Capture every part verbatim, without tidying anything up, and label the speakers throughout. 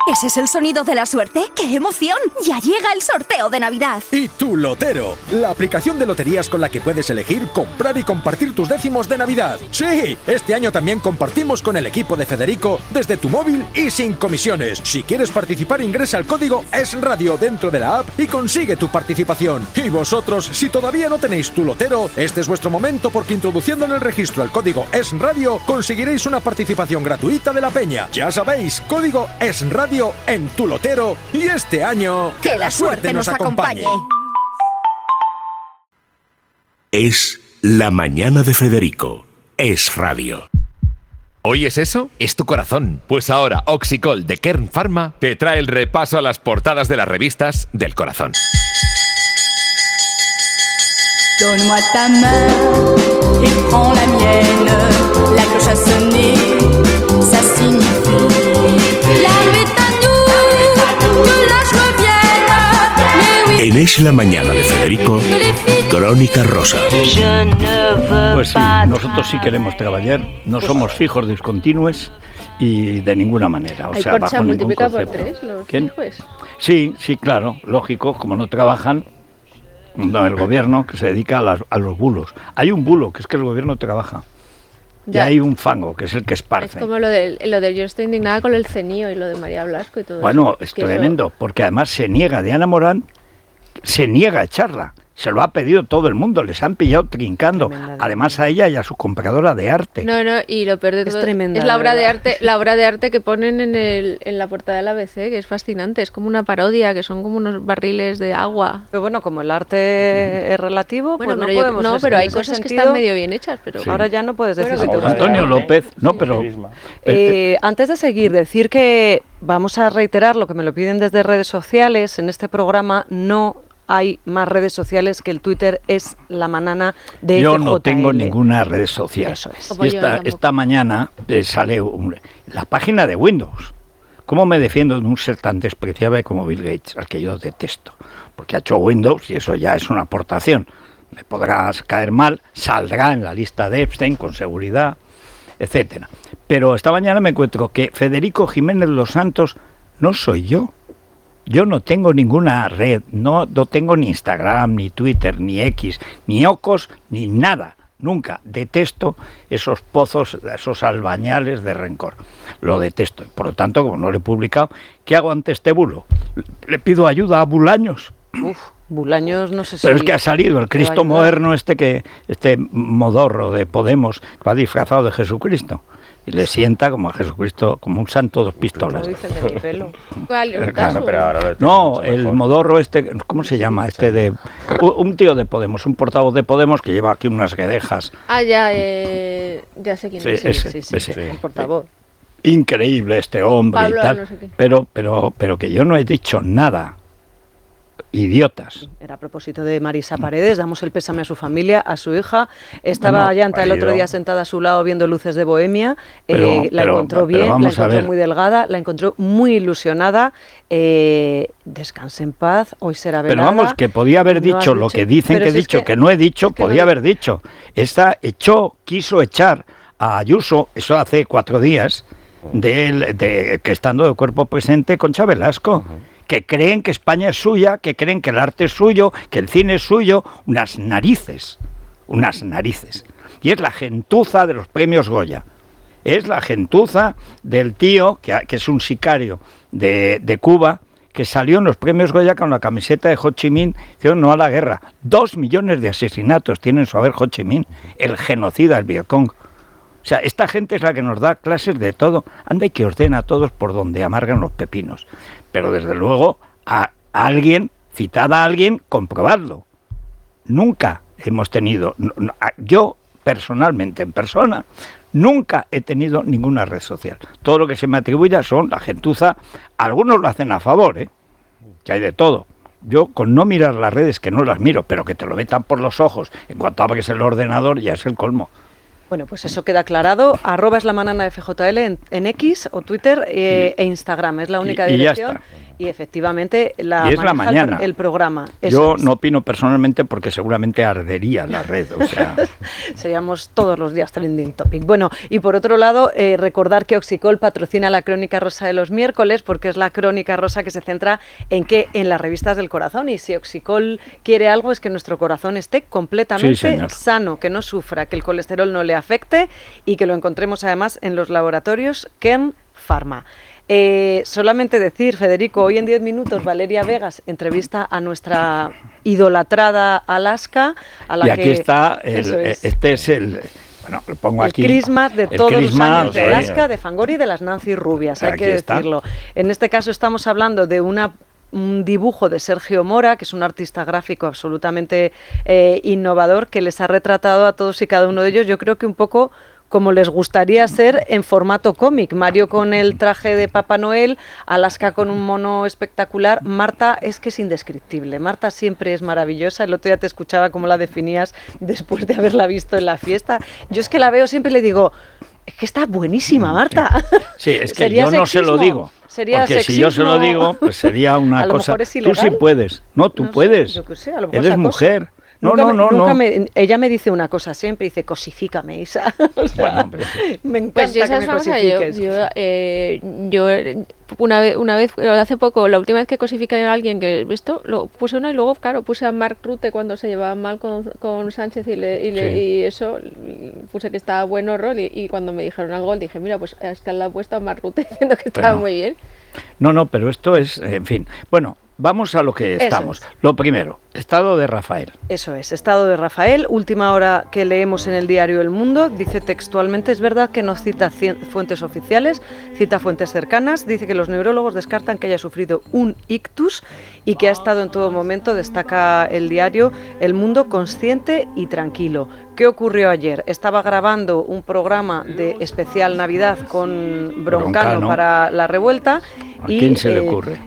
Speaker 1: ¿Ese es el sonido de la suerte? ¡Qué emoción! ¡Ya llega el sorteo de Navidad!
Speaker 2: Y Tu Lotero, la aplicación de loterías con la que puedes elegir, comprar y compartir tus décimos de Navidad. Sí, este año también compartimos con el equipo de Federico desde tu móvil y sin comisiones. Si quieres participar, ingresa el código ESRadio dentro de la app y consigue tu participación. Y vosotros, si todavía no tenéis Tu Lotero, este es vuestro momento porque introduciendo en el registro el código ESRadio conseguiréis una participación gratuita de la peña. Ya sabéis, código ESRadio en Tu Lotero y este año
Speaker 1: que la suerte nos acompañe.
Speaker 3: Es la mañana de Federico. Es radio.
Speaker 4: ¿Oyes eso? Es tu corazón. Pues ahora Oxicol de Kern Pharma te trae el repaso a las portadas de las revistas del corazón.
Speaker 5: Donne-moi ta main et prends la mienne. La cloche a sonné, ça signifie la nuit est à nous, que la joie vienne.
Speaker 3: En Es la mañana de Federico, Crónica Rosa.
Speaker 6: Pues sí, nosotros sí queremos trabajar, no somos fijos discontinuos y de ninguna manera. O
Speaker 7: ¿Hay
Speaker 6: sea,
Speaker 7: Concha
Speaker 6: bajo ningún
Speaker 7: multiplica por
Speaker 6: concepto.
Speaker 7: tres los
Speaker 6: ¿Quién?
Speaker 7: fijos?
Speaker 6: Sí, sí, claro, lógico, como no trabajan, no, el gobierno que se dedica a, las- a los bulos. Hay un bulo, que es que el gobierno trabaja.
Speaker 7: Ya.
Speaker 6: Y hay un fango, que es el que
Speaker 7: Es
Speaker 6: esparce.
Speaker 7: como lo del, lo del yo estoy indignada con el CENIO y lo de María Blasco y todo
Speaker 6: Bueno,
Speaker 7: eso.
Speaker 6: es
Speaker 7: que eso-
Speaker 6: tremendo, porque además se niega, Diana Morán se niega a echarla. Se lo ha pedido todo el mundo, les han pillado trincando.
Speaker 8: Tremenda,
Speaker 6: Además a ella y a su compradora de arte.
Speaker 7: No, no, y lo peor de
Speaker 8: Es
Speaker 7: todo
Speaker 8: tremenda,
Speaker 7: es la
Speaker 8: la
Speaker 7: obra de
Speaker 8: verdad.
Speaker 7: arte, la obra de arte que ponen en el, en la portada del A B C, que es fascinante, es como una parodia, que son como unos barriles de agua.
Speaker 8: Pero bueno, como el arte es relativo,
Speaker 7: Bueno,
Speaker 8: pues no
Speaker 7: pero, yo-
Speaker 8: podemos...
Speaker 7: no,
Speaker 8: es-
Speaker 7: pero
Speaker 8: en
Speaker 7: hay
Speaker 8: ese
Speaker 7: cosas que
Speaker 8: sentido,
Speaker 7: están medio bien hechas, pero
Speaker 8: Ahora ya no puedes decir...
Speaker 7: Bueno,
Speaker 8: que
Speaker 7: que
Speaker 8: te
Speaker 7: tú-
Speaker 8: gusta.
Speaker 6: Antonio López, no, pero...
Speaker 8: Eh, antes de seguir, decir que vamos a reiterar lo que me lo piden desde redes sociales. En este programa no hay más redes sociales que el Twitter es la manana de
Speaker 6: Yo
Speaker 8: F J L.
Speaker 6: no tengo ninguna red social.
Speaker 8: Eso es.
Speaker 7: Como
Speaker 6: Y
Speaker 7: yo
Speaker 6: esta,
Speaker 7: tampoco.
Speaker 6: esta mañana eh, sale un- la página de Windows. ¿Cómo me defiendo de un ser tan despreciable como Bill Gates, al que yo detesto? Porque ha hecho Windows y eso ya es una aportación. Me podrás caer mal, saldrá en la lista de Epstein con seguridad, etcétera. Pero esta mañana me encuentro que Federico Jiménez Los Santos no soy yo. Yo no tengo ninguna red, no, no tengo ni Instagram, ni Twitter, ni X, ni Ocos, ni nada. Nunca. Detesto esos pozos, esos albañales de rencor. Lo detesto. Por lo tanto, como no lo he publicado, ¿qué hago ante este bulo? Le pido ayuda a Bulaños.
Speaker 8: Uf, Bulaños no sé si...
Speaker 6: Pero es que ha salido el Cristo
Speaker 8: ayudar.
Speaker 6: moderno este que este modorro de Podemos que va disfrazado de Jesucristo y le sienta como a Jesucristo, como un santo dos
Speaker 8: No
Speaker 6: pistolas.
Speaker 8: dicen de mi pelo.
Speaker 7: ¿Cuál?
Speaker 6: Eh,
Speaker 7: ¿Un
Speaker 6: claro,
Speaker 7: caso?
Speaker 9: pero ahora lo
Speaker 6: No,
Speaker 9: mucho
Speaker 6: el
Speaker 9: mejor.
Speaker 6: modorro este, ¿cómo se llama? Este de u- un tío de Podemos, un portavoz de Podemos que lleva aquí unas guedejas.
Speaker 7: Ah, ya, eh, ya sé quién
Speaker 6: Sí,
Speaker 7: es.
Speaker 6: ese,
Speaker 8: Sí, sí,
Speaker 6: ese.
Speaker 8: sí, el portavoz.
Speaker 6: Increíble este hombre
Speaker 7: Pablo,
Speaker 6: y tal,
Speaker 7: no sé qué.
Speaker 6: pero pero pero que yo no he dicho nada. Idiotas.
Speaker 8: Era a propósito de Marisa Paredes, damos el pésame a su familia, a su hija. Estaba
Speaker 6: Bueno,
Speaker 8: Yanta el otro
Speaker 9: marido.
Speaker 8: día sentada a su lado viendo Luces de Bohemia.
Speaker 6: Pero-
Speaker 8: eh, la
Speaker 6: pero-
Speaker 8: encontró
Speaker 6: pero
Speaker 8: bien, la
Speaker 6: vamos a
Speaker 8: encontró
Speaker 6: ver.
Speaker 8: muy delgada, la encontró muy ilusionada. Eh, descanse en paz, hoy será
Speaker 6: Pero
Speaker 8: velada.
Speaker 6: vamos, que podía haber
Speaker 8: No
Speaker 6: dicho
Speaker 8: has
Speaker 6: lo
Speaker 8: dicho-
Speaker 6: que dicen
Speaker 8: pero
Speaker 6: que he
Speaker 8: si es
Speaker 6: dicho, que, no he dicho,
Speaker 8: es que no
Speaker 6: podía
Speaker 8: he-
Speaker 6: haber dicho. Esta echó, quiso echar a Ayuso, eso hace cuatro días, de, él- de que estando de cuerpo presente con Chávez Velasco, que creen que España es suya, que creen que el arte es suyo, que el cine es suyo, unas narices, unas narices. Y es la gentuza de los premios Goya. Es la gentuza del tío, que, que es un sicario de, de Cuba, que salió en los premios Goya con la camiseta de Ho Chi Minh, dijo no a la guerra. Dos millones de asesinatos tiene en su haber Ho Chi Minh, el genocida, el Vietcong. O sea, esta gente es la que nos da clases de todo. Anda y que ordena a todos por donde amargan los pepinos. Pero desde luego, a, a alguien, citada a alguien, comprobadlo. Nunca hemos tenido, no, no, a- yo personalmente, en persona, nunca he tenido ninguna red social. Todo lo que se me atribuye son la gentuza. Algunos lo hacen a favor, ¿eh? Que hay de todo. Yo con no mirar las redes, que no las miro, pero que te lo metan por los ojos, en cuanto abres el ordenador ya es el colmo.
Speaker 8: Bueno, pues eso queda aclarado. Arroba es la manana F J L en, en X o Twitter eh, e Instagram. Es la única
Speaker 6: Y- y ya
Speaker 8: dirección.
Speaker 6: está.
Speaker 8: Y efectivamente la
Speaker 6: Y es la
Speaker 8: maneja
Speaker 6: mañana.
Speaker 8: el, el programa. Eso
Speaker 6: Yo
Speaker 8: es.
Speaker 6: no opino personalmente porque seguramente ardería la red. O sea,
Speaker 8: Seríamos todos los días trending topic. Bueno, y por otro lado, eh, recordar que Oxicol patrocina la Crónica Rosa de los miércoles, porque es la Crónica Rosa que se centra en qué, en las revistas del corazón. Y si Oxicol quiere algo es que nuestro corazón esté
Speaker 6: Sí,
Speaker 8: completamente
Speaker 6: señor.
Speaker 8: sano, que no sufra, que el colesterol no le afecte y que lo encontremos además en los laboratorios Kern Pharma. Eh, solamente decir, Federico, hoy en diez minutos Valeria Vegas entrevista a nuestra idolatrada Alaska, a la
Speaker 6: y aquí
Speaker 8: que,
Speaker 6: está, el,
Speaker 8: eso es,
Speaker 6: este es el, bueno, lo pongo
Speaker 8: el
Speaker 6: aquí.
Speaker 8: crisma de
Speaker 6: el
Speaker 8: todos
Speaker 6: crisma,
Speaker 8: los años de
Speaker 6: sí.
Speaker 8: Alaska, de Fangoria y de las Nancy Rubias, hay
Speaker 6: Aquí
Speaker 8: que
Speaker 6: está.
Speaker 8: decirlo. En este caso estamos hablando de una un dibujo de Sergio Mora, que es un artista gráfico absolutamente eh, innovador, que les ha retratado a todos y cada uno de ellos, yo creo que un poco como les gustaría ser en formato cómic. Mario con el traje de Papá Noel, Alaska con un mono espectacular. Marta es que es indescriptible. Marta siempre es maravillosa. El otro día te escuchaba cómo la definías después de haberla visto en la fiesta. Yo es que la veo siempre y le digo, es que está buenísima, Marta.
Speaker 6: Sí, es que
Speaker 8: Sería
Speaker 6: yo no se lo
Speaker 8: sexismo.
Speaker 6: digo.
Speaker 8: Sería
Speaker 6: porque si yo se lo
Speaker 8: sexismo.
Speaker 6: digo, pues sería una
Speaker 8: A lo
Speaker 6: cosa.
Speaker 8: mejor es
Speaker 6: Tú
Speaker 8: ilegal.
Speaker 6: sí puedes. No, tú
Speaker 8: No sé,
Speaker 6: puedes.
Speaker 8: yo qué sé, a lo mejor
Speaker 6: Eres
Speaker 8: se acosa.
Speaker 6: mujer. No,
Speaker 8: Nunca
Speaker 6: no,
Speaker 8: me-
Speaker 6: no,
Speaker 8: nunca
Speaker 6: no.
Speaker 8: me- ella me dice una cosa siempre, dice, cosifícame, Isa. O sea,
Speaker 6: Bueno, hombre.
Speaker 8: me encanta
Speaker 7: Pues yo,
Speaker 8: que
Speaker 7: ¿sabes
Speaker 8: me
Speaker 7: una cosa? Yo,
Speaker 8: cosifiques.
Speaker 7: yo, eh, yo, eh, una vez, una vez, hace poco, la última vez que cosifiqué a alguien que esto, lo puse una y luego, claro, puse a Mark Rutte cuando se llevaba mal con, con Sánchez y, le, y, le-
Speaker 6: Sí.
Speaker 7: y eso, y puse que estaba bueno rol y, y cuando me dijeron algo dije, mira, pues es que le ha puesto a Mark Rutte diciendo que estaba
Speaker 6: Bueno.
Speaker 7: muy bien.
Speaker 6: No, no, pero esto es, en fin. Bueno, vamos a lo que
Speaker 8: Eso
Speaker 6: estamos.
Speaker 8: es.
Speaker 6: Lo primero, estado de Rafael.
Speaker 8: Eso es, estado de Rafael, última hora que leemos en el diario El Mundo, dice textualmente, es verdad que no cita cien- fuentes oficiales, cita fuentes cercanas, dice que los neurólogos descartan que haya sufrido un ictus y que ha estado en todo momento, destaca el diario El Mundo, consciente y tranquilo. ¿Qué ocurrió ayer? Estaba grabando un programa de especial Navidad con Broncano,
Speaker 6: Broncano.
Speaker 8: para La Revuelta.
Speaker 6: ¿A
Speaker 8: y,
Speaker 6: quién se le
Speaker 8: eh,
Speaker 6: ocurre?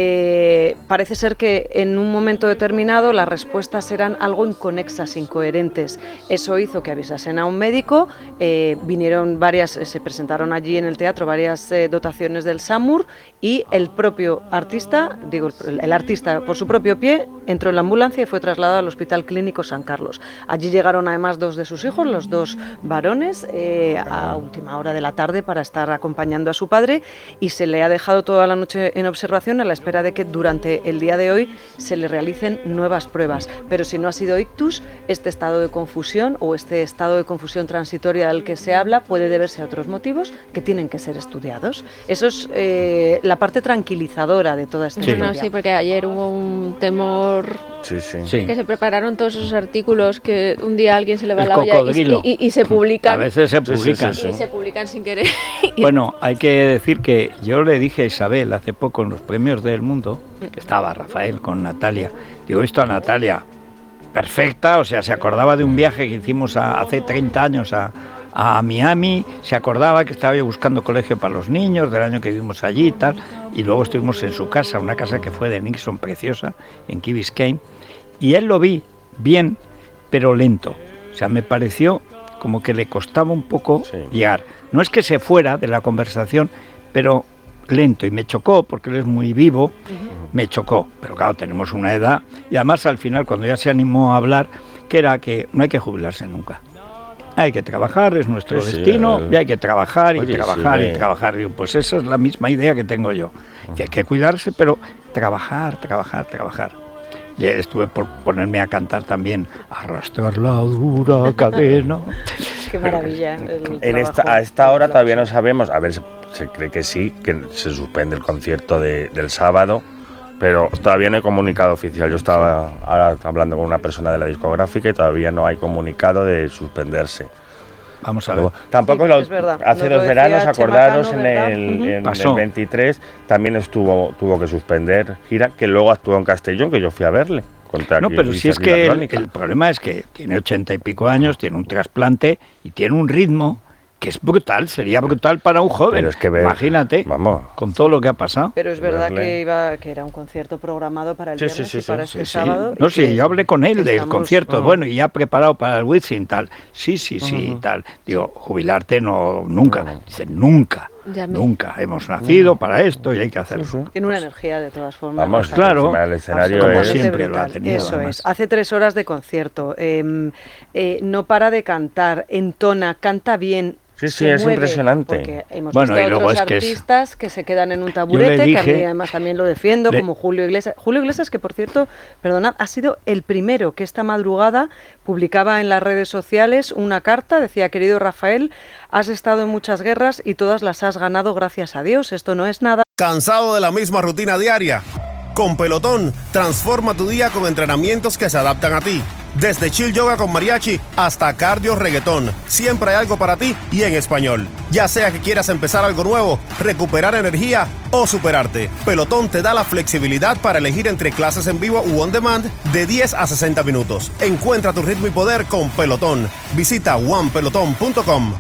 Speaker 8: eh, parece ser que en un momento determinado las respuestas eran algo inconexas, incoherentes. Eso hizo que avisasen a un médico, eh, vinieron varias, eh, se presentaron allí en el teatro varias eh, dotaciones del SAMUR y el propio artista, digo, el, el artista por su propio pie, entró en la ambulancia y fue trasladado al Hospital Clínico San Carlos. Allí llegaron además dos de sus hijos, los dos varones, eh, a última hora de la tarde para estar acompañando a su padre y se le ha dejado toda la noche en observación a la espera de que durante el día de hoy se le realicen nuevas pruebas. Pero si no ha sido ictus, este estado de confusión o este estado de confusión transitoria del que se habla puede deberse a otros motivos que tienen que ser estudiados. Eso es eh, la parte tranquilizadora de toda esta
Speaker 6: Sí.
Speaker 7: No,
Speaker 8: historia.
Speaker 7: sí, porque ayer hubo un temor
Speaker 9: Sí, sí.
Speaker 6: Sí.
Speaker 7: que se prepararon todos esos artículos que un día a alguien se le va
Speaker 6: El
Speaker 7: la olla y,
Speaker 6: cocodrilo.
Speaker 7: y- y se
Speaker 6: A
Speaker 7: publican.
Speaker 6: veces se
Speaker 9: Sí, sí,
Speaker 6: publican.
Speaker 9: sí,
Speaker 7: Y se publican sin querer.
Speaker 6: Bueno, hay que decir que yo le dije a Isabel hace poco en los premios del mundo, que estaba Rafael con Natalia, digo, esto a Natalia, perfecta, o sea, se acordaba de un viaje que hicimos a- hace treinta años a, a Miami, se acordaba que estaba yo buscando colegio para los niños, del año que vivimos allí y tal, y luego estuvimos en su casa, una casa que fue de Nixon, preciosa, en Key Biscayne, y él lo vi bien, pero lento, o sea, me pareció como que le costaba un poco
Speaker 9: Sí.
Speaker 6: llegar. No es que se fuera de la conversación, pero lento, y me chocó, porque él es muy vivo, me chocó, pero claro, tenemos una edad, y además al final, cuando ya se animó a hablar, que era que no hay que jubilarse nunca. Hay que trabajar, es nuestro
Speaker 9: Sí, sí,
Speaker 6: destino,
Speaker 9: eh.
Speaker 6: y hay que trabajar, y
Speaker 9: Oye,
Speaker 6: trabajar,
Speaker 9: sí,
Speaker 6: y
Speaker 9: eh.
Speaker 6: trabajar. Digo, pues esa es la misma idea que tengo yo. Que hay que cuidarse, pero trabajar, trabajar, trabajar. Y estuve por ponerme a cantar también, arrastrar la dura cadena.
Speaker 8: Qué maravilla. el
Speaker 9: En esta,
Speaker 8: trabajo.
Speaker 9: a esta hora todavía no sabemos, a ver, se, se cree que sí, que se suspende el concierto de- del sábado, pero todavía no hay comunicado oficial. Yo estaba ahora hablando con una persona de la discográfica y todavía no hay comunicado de suspenderse.
Speaker 6: Vamos a ver.
Speaker 9: Tampoco
Speaker 8: Sí,
Speaker 9: lo-
Speaker 8: es verdad.
Speaker 9: hace
Speaker 8: Nos lo
Speaker 9: dos
Speaker 8: decía
Speaker 9: veranos,
Speaker 8: Chema
Speaker 9: acordaros,
Speaker 8: Cano,
Speaker 9: en
Speaker 8: ¿verdad?
Speaker 9: el,
Speaker 8: Ujú.
Speaker 9: en
Speaker 6: Pasó.
Speaker 9: el veintitrés también estuvo tuvo que suspender gira, que luego actuó en Castellón, que yo fui a verle. Contra
Speaker 6: No,
Speaker 9: aquí,
Speaker 6: pero
Speaker 9: hice
Speaker 6: si es
Speaker 9: aquí la
Speaker 6: que el,
Speaker 9: crónica.
Speaker 6: el problema es que tiene ochenta y pico años, tiene un trasplante y tiene un ritmo que es brutal, sería brutal para un joven.
Speaker 9: Pero es que ver-
Speaker 6: Imagínate,
Speaker 9: vamos.
Speaker 6: con todo lo que ha pasado.
Speaker 8: Pero es verdad
Speaker 9: verle.
Speaker 8: que iba que era un concierto programado para el
Speaker 9: Sí, sí,
Speaker 8: viernes
Speaker 9: sí,
Speaker 8: y para
Speaker 9: sí,
Speaker 8: este
Speaker 6: Sí,
Speaker 8: sábado.
Speaker 6: no,
Speaker 8: y
Speaker 6: sí,
Speaker 8: que
Speaker 6: yo hablé con él del
Speaker 8: estamos-
Speaker 6: concierto,
Speaker 9: Ujú.
Speaker 6: bueno, y ya preparado para el Wizzing, tal. Sí, sí, sí,
Speaker 9: Ujú.
Speaker 6: tal. Digo, jubilarte no, nunca.
Speaker 9: No, no.
Speaker 6: Dice, nunca.
Speaker 7: Ya me-
Speaker 6: Nunca. Hemos nacido para esto y hay que hacerlo.
Speaker 8: Tiene una energía de todas formas.
Speaker 9: Vamos,
Speaker 8: O sea,
Speaker 6: claro.
Speaker 9: encima del escenario
Speaker 6: Como
Speaker 9: es...
Speaker 6: siempre lo ha
Speaker 8: brutal.
Speaker 6: tenido,
Speaker 8: Eso
Speaker 6: además.
Speaker 8: es. Hace tres horas de concierto. eh, eh, no para de cantar, entona, canta bien.
Speaker 9: Sí, sí,
Speaker 8: se
Speaker 9: es
Speaker 8: mueve,
Speaker 9: impresionante.
Speaker 8: Porque hemos
Speaker 6: Bueno,
Speaker 8: visto
Speaker 6: y luego
Speaker 8: otros
Speaker 6: es que es-
Speaker 8: artistas que se quedan en un taburete, que a mí
Speaker 6: dije-
Speaker 8: además también lo defiendo,
Speaker 6: le-
Speaker 8: como Julio Iglesias. Julio Iglesias, que por cierto, perdonad, ha sido el primero que esta madrugada publicaba en las redes sociales una carta, decía: querido Rafael, has estado en muchas guerras y todas las has ganado gracias a Dios. Esto no es nada.
Speaker 10: ¿Cansado de la misma rutina diaria? Con Pelotón, transforma tu día con entrenamientos que se adaptan a ti. Desde chill yoga con mariachi hasta cardio reggaetón, siempre hay algo para ti y en español. Ya sea que quieras empezar algo nuevo, recuperar energía o superarte, Pelotón te da la flexibilidad para elegir entre clases en vivo u on demand de diez a sesenta minutos. Encuentra tu ritmo y poder con Pelotón. Visita one pelotón punto com.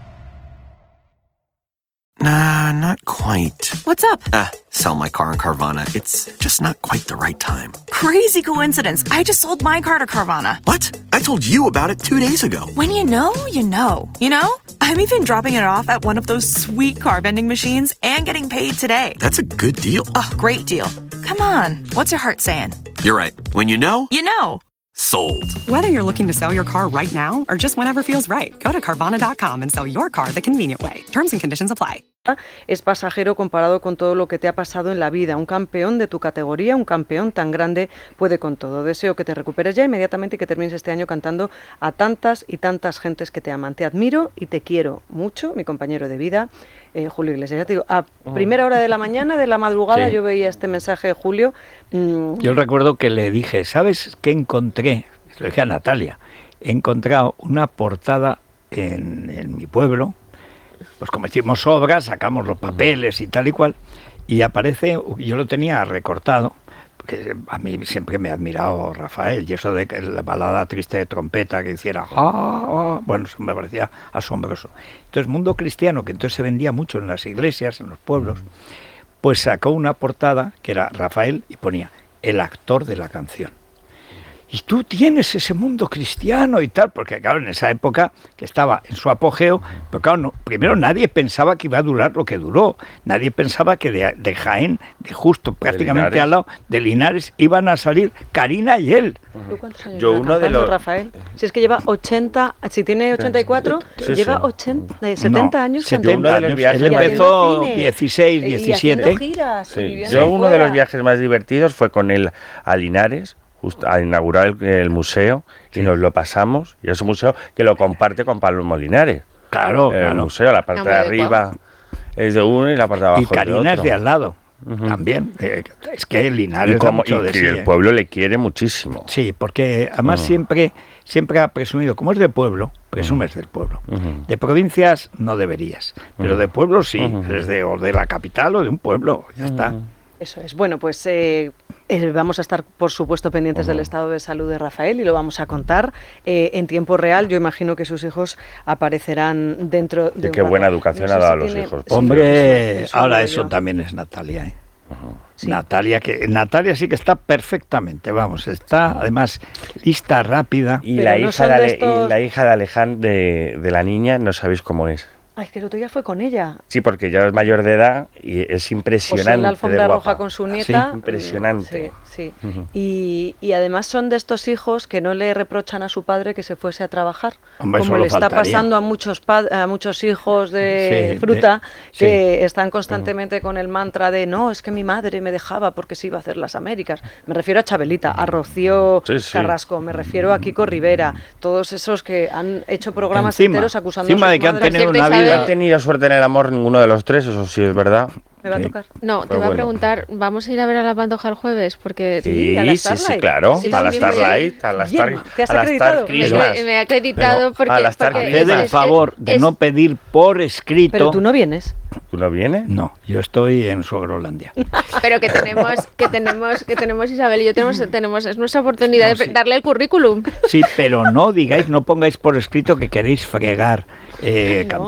Speaker 11: Nah, not quite.
Speaker 12: What's up?
Speaker 11: Ah, sell my car in Carvana. It's just not quite the right time.
Speaker 12: Crazy coincidence. I just sold my car to Carvana.
Speaker 11: What? I told you about it two days ago.
Speaker 12: When you know, you know. You know? I'm even dropping it off at one of those sweet car vending machines and getting paid today.
Speaker 11: That's a good deal.
Speaker 12: Oh, great deal. Come on. What's your heart saying?
Speaker 11: You're right. When you know,
Speaker 12: You know.
Speaker 11: sold.
Speaker 13: Whether you're looking to sell your car right now or just whenever feels right, go to Carvana dot com and sell your car the convenient way. Terms and conditions apply.
Speaker 8: Es pasajero comparado con todo lo que te ha pasado en la vida. Un campeón de tu categoría, un campeón tan grande, puede con todo. Deseo que te recuperes ya inmediatamente y que termines este año cantando a tantas y tantas gentes que te aman. Te admiro y te quiero mucho, mi compañero de vida, eh, Julio Iglesias. Ya te digo, a primera hora de la mañana, de la madrugada,
Speaker 6: Sí.
Speaker 8: yo veía este mensaje de Julio. mm,
Speaker 6: Yo recuerdo que le dije, ¿sabes qué encontré? Se lo dije a Natalia. He encontrado una portada en, en mi pueblo. Pues como hicimos obras, sacamos los papeles y tal y cual, y aparece, yo lo tenía recortado, porque a mí siempre me ha admirado Rafael, y eso de que la balada triste de trompeta que hiciera, ah, ah, bueno, eso me parecía asombroso. Entonces, Mundo Cristiano, que entonces se vendía mucho en las iglesias, en los pueblos, pues sacó una portada que era Rafael y ponía el actor de la canción. Y tú tienes ese Mundo Cristiano y tal, porque claro, en esa época que estaba en su apogeo, pero claro, no, primero nadie pensaba que iba a durar lo que duró, nadie pensaba que de, de Jaén, de justo prácticamente
Speaker 9: Linares.
Speaker 6: al lado de Linares, iban a salir Karina y él.
Speaker 8: ¿Tú cuántos años
Speaker 9: Yo
Speaker 8: lleva
Speaker 9: uno de
Speaker 8: cantando,
Speaker 9: los-
Speaker 8: Rafael? Si es que lleva ochenta, si tiene ochenta y cuatro,
Speaker 9: Sí,
Speaker 8: lleva
Speaker 9: sí.
Speaker 8: ochenta, eh, setenta
Speaker 6: No,
Speaker 8: años
Speaker 6: setenta
Speaker 8: cantando.
Speaker 9: Uno de los viajes
Speaker 6: Él
Speaker 9: más-
Speaker 6: empezó
Speaker 8: haciendo cine,
Speaker 6: dieciséis,
Speaker 8: y
Speaker 6: diecisiete.
Speaker 8: haciendo giras, y
Speaker 9: Sí.
Speaker 8: viviendo
Speaker 9: Yo uno de
Speaker 8: fuera.
Speaker 9: los viajes más divertidos fue con él a Linares, justo a inaugurar el, el museo, y nos lo pasamos, y es un museo que lo comparte con Pablo Molinares.
Speaker 6: Claro,
Speaker 9: El
Speaker 6: claro.
Speaker 9: museo, la parte
Speaker 7: Hombre,
Speaker 9: de
Speaker 7: de
Speaker 9: arriba es de uno y la parte de abajo
Speaker 6: Y
Speaker 9: es de
Speaker 6: Karina es
Speaker 9: otro.
Speaker 6: de al lado,
Speaker 9: Ujú.
Speaker 6: también. Eh, es que Linares
Speaker 9: Y,
Speaker 6: da
Speaker 9: como,
Speaker 6: mucho
Speaker 9: y
Speaker 6: de
Speaker 9: que
Speaker 6: sí,
Speaker 9: el
Speaker 6: eh.
Speaker 9: pueblo le quiere muchísimo.
Speaker 6: Sí, porque además
Speaker 9: Mm.
Speaker 6: siempre, siempre ha presumido, como es de pueblo, presumes del pueblo.
Speaker 9: Ujú.
Speaker 6: De provincias no deberías, pero
Speaker 9: Ujú.
Speaker 6: de pueblo sí,
Speaker 9: Ujú.
Speaker 6: eres de, o de la capital o de un pueblo, ya está.
Speaker 8: Eso es. Bueno, pues eh, eh, vamos a estar, por supuesto, pendientes del estado de salud de Rafael y lo vamos a contar eh, en tiempo real. Yo imagino que sus hijos aparecerán dentro de
Speaker 9: Y
Speaker 8: un
Speaker 9: qué
Speaker 8: rato.
Speaker 9: buena educación
Speaker 8: No sé
Speaker 9: ha dado
Speaker 8: si
Speaker 9: a los
Speaker 8: tiene-
Speaker 9: hijos.
Speaker 8: sí,
Speaker 6: Hombre,
Speaker 8: eso
Speaker 6: ahora
Speaker 8: digo
Speaker 6: eso
Speaker 8: yo.
Speaker 6: también es Natalia, ¿eh?
Speaker 8: Sí.
Speaker 6: Natalia, que Natalia sí que está perfectamente, vamos, está además lista, rápida.
Speaker 9: Y
Speaker 8: Pero
Speaker 9: la,
Speaker 8: no
Speaker 9: hija
Speaker 8: son
Speaker 9: de
Speaker 8: de
Speaker 9: Ale-
Speaker 8: estos-
Speaker 9: y la hija de Alejandro, de, de la niña, no sabéis cómo es.
Speaker 8: Ay, que el otro día fue con ella.
Speaker 9: Sí, porque ya es mayor de edad y es
Speaker 8: Pues
Speaker 9: impresionante.
Speaker 8: en la alfombra
Speaker 9: de
Speaker 8: roja
Speaker 9: guapa.
Speaker 8: con su
Speaker 6: ¿Ah,
Speaker 8: nieta.
Speaker 6: sí?
Speaker 9: Impresionante.
Speaker 8: Sí, sí.
Speaker 9: Ujú.
Speaker 8: Y, y además son de estos hijos que no le reprochan a su padre que se fuese a trabajar.
Speaker 6: Hombre,
Speaker 8: como
Speaker 6: solo
Speaker 8: le está
Speaker 6: faltaría.
Speaker 8: pasando a muchos pa- a muchos hijos de
Speaker 6: Sí,
Speaker 8: fruta
Speaker 6: de-
Speaker 8: que están constantemente con el mantra de no, es que mi madre me dejaba porque se iba a hacer las Américas. Me refiero a Chabelita, a Rocío
Speaker 9: Sí, sí.
Speaker 8: Carrasco, me refiero a Kiko Rivera, todos esos que han hecho programas
Speaker 6: Encima,
Speaker 8: enteros acusando
Speaker 6: encima
Speaker 8: a sus
Speaker 6: de que han
Speaker 8: madres.
Speaker 6: tenido
Speaker 7: Siempre
Speaker 6: una
Speaker 7: sabe-
Speaker 6: vida.
Speaker 9: No ha tenido suerte en el amor ninguno de los tres, eso sí es verdad.
Speaker 8: Me va a
Speaker 6: Sí.
Speaker 8: tocar.
Speaker 7: No, te
Speaker 9: Pero
Speaker 7: voy a
Speaker 9: bueno.
Speaker 7: preguntar, ¿vamos a ir a ver a la Pantoja el jueves? Porque
Speaker 9: Sí,
Speaker 8: a la
Speaker 9: sí, sí,
Speaker 8: Starlight.
Speaker 9: claro.
Speaker 8: Sí,
Speaker 9: a la
Speaker 8: sí, bien,
Speaker 9: Starlight, a la Star,
Speaker 8: Bien, ¿te has
Speaker 9: a la
Speaker 8: acreditado?
Speaker 9: Star
Speaker 7: me,
Speaker 9: Christmas.
Speaker 7: me- me he acreditado
Speaker 9: Pero
Speaker 7: porque...
Speaker 9: a la Star
Speaker 7: porque
Speaker 6: Haced
Speaker 9: es-
Speaker 6: el
Speaker 7: es-
Speaker 6: favor de
Speaker 7: es-
Speaker 6: no pedir por escrito.
Speaker 8: Pero tú no vienes.
Speaker 9: ¿Tú no vienes?
Speaker 6: No, yo estoy en Suegrolandia.
Speaker 7: Pero que tenemos, que tenemos, que tenemos Isabel y yo tenemos, tenemos es nuestra oportunidad
Speaker 6: No,
Speaker 7: de
Speaker 6: sí.
Speaker 7: darle el currículum.
Speaker 6: Sí, pero no digáis, no pongáis por escrito que queréis fregar, eh,
Speaker 8: No.
Speaker 6: cantora.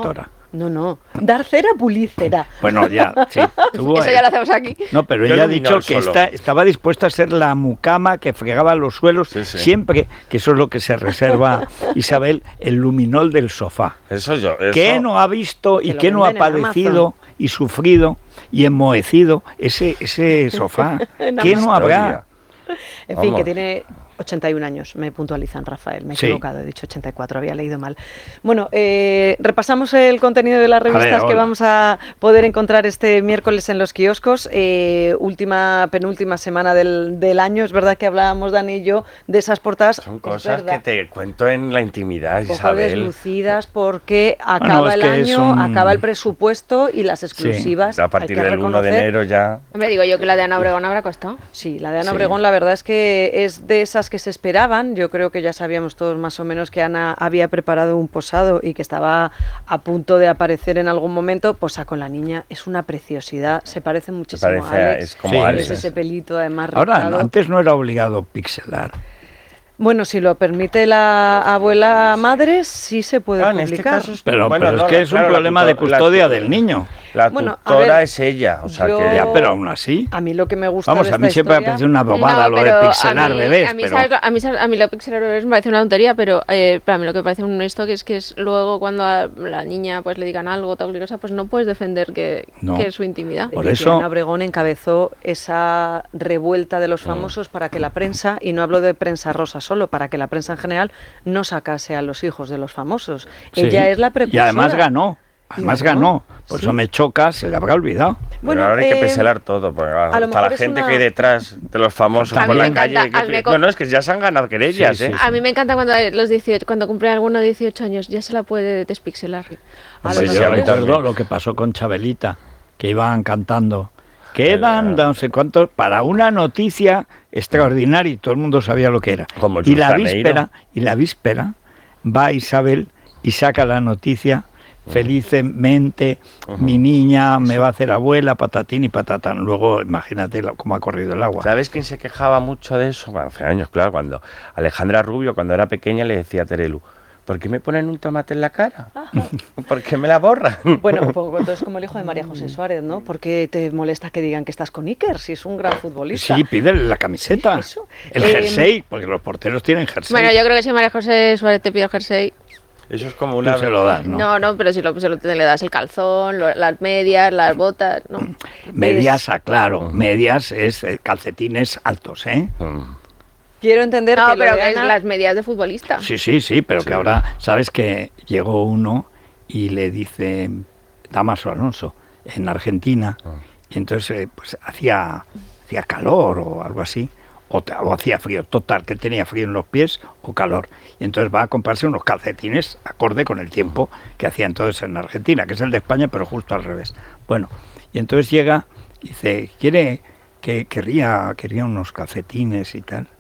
Speaker 8: No, no. Dar cera, pulir cera.
Speaker 6: Bueno, ya, sí. Tuvo,
Speaker 7: Eso ya lo hacemos aquí.
Speaker 6: No, pero
Speaker 9: Yo
Speaker 6: ella ha
Speaker 9: iluminó
Speaker 6: dicho que
Speaker 9: solo.
Speaker 6: está, estaba dispuesta a ser la mucama que fregaba los suelos
Speaker 9: Sí, sí.
Speaker 6: siempre, que eso es lo que se reserva Isabel, el luminol del sofá.
Speaker 9: Eso yo. Eso,
Speaker 6: ¿Qué no ha visto y
Speaker 8: Que lo
Speaker 6: qué no ha
Speaker 8: venden en
Speaker 6: padecido
Speaker 8: Amazon.
Speaker 6: y sufrido y enmohecido ese, ese sofá?
Speaker 8: En
Speaker 6: ¿Qué no habrá?
Speaker 9: Historia.
Speaker 8: En fin,
Speaker 9: Vamos.
Speaker 8: que tiene ochenta y un años, me puntualizan, Rafael, me he
Speaker 6: Sí.
Speaker 8: equivocado, he dicho ochenta y cuatro, había leído mal. Bueno, eh, repasamos el contenido de las
Speaker 6: ver,
Speaker 8: revistas que
Speaker 6: hola.
Speaker 8: vamos a poder encontrar este miércoles en los kioscos. Eh, última, penúltima semana del, del año, es verdad que hablábamos, Dani y yo, de esas portadas.
Speaker 9: Son
Speaker 8: es
Speaker 9: cosas que
Speaker 8: verdad,
Speaker 9: te cuento en la intimidad,
Speaker 8: un poco
Speaker 9: Isabel.
Speaker 8: deslucidas porque acaba
Speaker 6: es
Speaker 8: el
Speaker 6: que es
Speaker 8: año,
Speaker 6: un-
Speaker 8: acaba el presupuesto y las exclusivas.
Speaker 9: A partir
Speaker 8: hay que
Speaker 9: del uno de
Speaker 8: reconocer-
Speaker 9: enero ya.
Speaker 7: Hombre, digo yo que la de Ana Obregón habrá costado.
Speaker 8: Sí, la de Ana
Speaker 6: Sí.
Speaker 8: Obregón, la verdad es que es de esas que se esperaban. Yo creo que ya sabíamos todos más o menos que Ana había preparado un posado y que estaba a punto de aparecer en algún momento. Posa con la niña, es una preciosidad, se parece muchísimo
Speaker 9: parece
Speaker 8: a
Speaker 9: a-
Speaker 8: Alex.
Speaker 9: es como
Speaker 6: Sí,
Speaker 9: Alex.
Speaker 8: Es ese pelito además
Speaker 6: Ahora,
Speaker 8: rizado.
Speaker 6: antes no era obligado pixelar.
Speaker 8: Bueno, si lo permite la abuela madre, sí se puede
Speaker 9: Ah, en este
Speaker 8: publicar.
Speaker 9: caso es-
Speaker 6: Pero,
Speaker 9: Bueno,
Speaker 6: pero
Speaker 9: no,
Speaker 6: es que
Speaker 9: la-
Speaker 6: es
Speaker 9: claro,
Speaker 6: un
Speaker 9: la
Speaker 6: problema de
Speaker 9: tutor- la
Speaker 6: custodia
Speaker 9: tutor-
Speaker 6: del niño.
Speaker 9: La
Speaker 8: Bueno, a
Speaker 9: tutora
Speaker 8: ver,
Speaker 9: es ella, o sea
Speaker 8: yo-
Speaker 9: que...
Speaker 6: Ya, pero aún así.
Speaker 8: A mí lo que me gusta
Speaker 6: Vamos,
Speaker 8: de
Speaker 6: a mí
Speaker 8: esta
Speaker 6: siempre me ha
Speaker 8: historia-
Speaker 6: parecido una bobada
Speaker 7: No,
Speaker 6: lo de
Speaker 7: pero
Speaker 6: pixelar
Speaker 7: a mí,
Speaker 6: bebés,
Speaker 7: a mí,
Speaker 6: pero...
Speaker 7: ¿sabes? a, mí, ¿sabes? A mí lo de pixelar bebés me parece una tontería, pero eh, para mí lo que me parece un esto que es que es luego cuando a la niña pues le digan algo, tal cosa, pues no puedes defender que,
Speaker 6: No.
Speaker 7: que es su intimidad.
Speaker 6: Por
Speaker 8: Y que
Speaker 6: eso-
Speaker 8: Ana Obregón encabezó esa revuelta de
Speaker 6: Mm.
Speaker 8: los famosos para que la prensa, y no hablo de prensa rosa solo, para que la prensa en general no sacase a los hijos de los famosos.
Speaker 6: Sí.
Speaker 8: Ella es la
Speaker 6: Y
Speaker 8: precursora.
Speaker 6: además ganó. Además
Speaker 8: ganó,
Speaker 6: ganó. Por
Speaker 8: sí.
Speaker 6: eso me choca, se le habrá olvidado.
Speaker 9: Bueno, ahora hay que
Speaker 8: eh,
Speaker 9: pixelar todo, porque
Speaker 8: a lo
Speaker 9: hasta
Speaker 8: mejor
Speaker 9: la
Speaker 8: es
Speaker 9: gente
Speaker 8: una-
Speaker 9: que hay detrás de los famosos
Speaker 7: A mí
Speaker 9: por
Speaker 7: me
Speaker 9: la
Speaker 7: encanta,
Speaker 9: calle.
Speaker 7: a mí me
Speaker 9: que-
Speaker 7: co-
Speaker 9: No, no, es que ya se han ganado querellas,
Speaker 6: Sí,
Speaker 9: ¿eh?
Speaker 6: sí.
Speaker 7: A mí me encanta cuando los dieciocho, cuando cumple alguno dieciocho años, ya se la puede despixelar.
Speaker 8: A
Speaker 9: Pues
Speaker 8: lo
Speaker 9: sí,
Speaker 6: Yo
Speaker 9: a mí
Speaker 8: mejor es-
Speaker 9: también.
Speaker 6: recuerdo lo que pasó con Chabelita, que iban cantando. Quedan no sé cuántos para una noticia extraordinaria y todo el mundo sabía lo que era.
Speaker 9: Como el
Speaker 6: Y la
Speaker 9: Sultaneiro.
Speaker 6: víspera, y la víspera va Isabel y saca la noticia felicemente, mi niña me va a hacer abuela, patatín y patatán. Luego imagínate lo- cómo ha corrido el agua.
Speaker 9: ¿Sabes quién se quejaba mucho de eso? Bueno, hace años, claro, cuando Alejandra Rubio, cuando era pequeña, le decía a Terelu, ¿por qué me ponen un tomate en la cara? ¿Por qué me la borran?
Speaker 8: Bueno, un poco entonces como el hijo de María José Suárez, ¿no? ¿Por qué te molesta que digan que estás con Iker si es un gran futbolista?
Speaker 6: Sí, pídele la camiseta,
Speaker 8: Eso.
Speaker 6: el
Speaker 8: Eh,
Speaker 6: jersey, porque los porteros tienen jersey.
Speaker 7: Bueno, yo creo que si María José Suárez te pide el jersey,
Speaker 9: Eso es como
Speaker 6: Tú
Speaker 9: una...
Speaker 6: se lo das, ¿no?
Speaker 7: no, no, pero si lo, se lo- le das el calzón, lo- las medias, las botas, no.
Speaker 6: Medias, aclaro, medias es eh, calcetines altos, ¿eh?
Speaker 9: Mm.
Speaker 8: Quiero entender
Speaker 7: No,
Speaker 8: que lo
Speaker 7: pero
Speaker 8: de
Speaker 7: que es
Speaker 8: Ana-
Speaker 7: las medias de futbolista.
Speaker 6: Sí, sí, sí, pero que ahora, ¿sabes que llegó uno y le dice, Damaso Alonso, en Argentina, y entonces eh, pues hacía, hacía calor o algo así, o, te- o hacía frío, total, que tenía frío en los pies o calor, y entonces va a comprarse unos calcetines acorde con el tiempo que hacía entonces en Argentina, que es el de España, pero justo al revés. Bueno, y entonces llega y dice, quiere, que querría, quería unos calcetines y tal.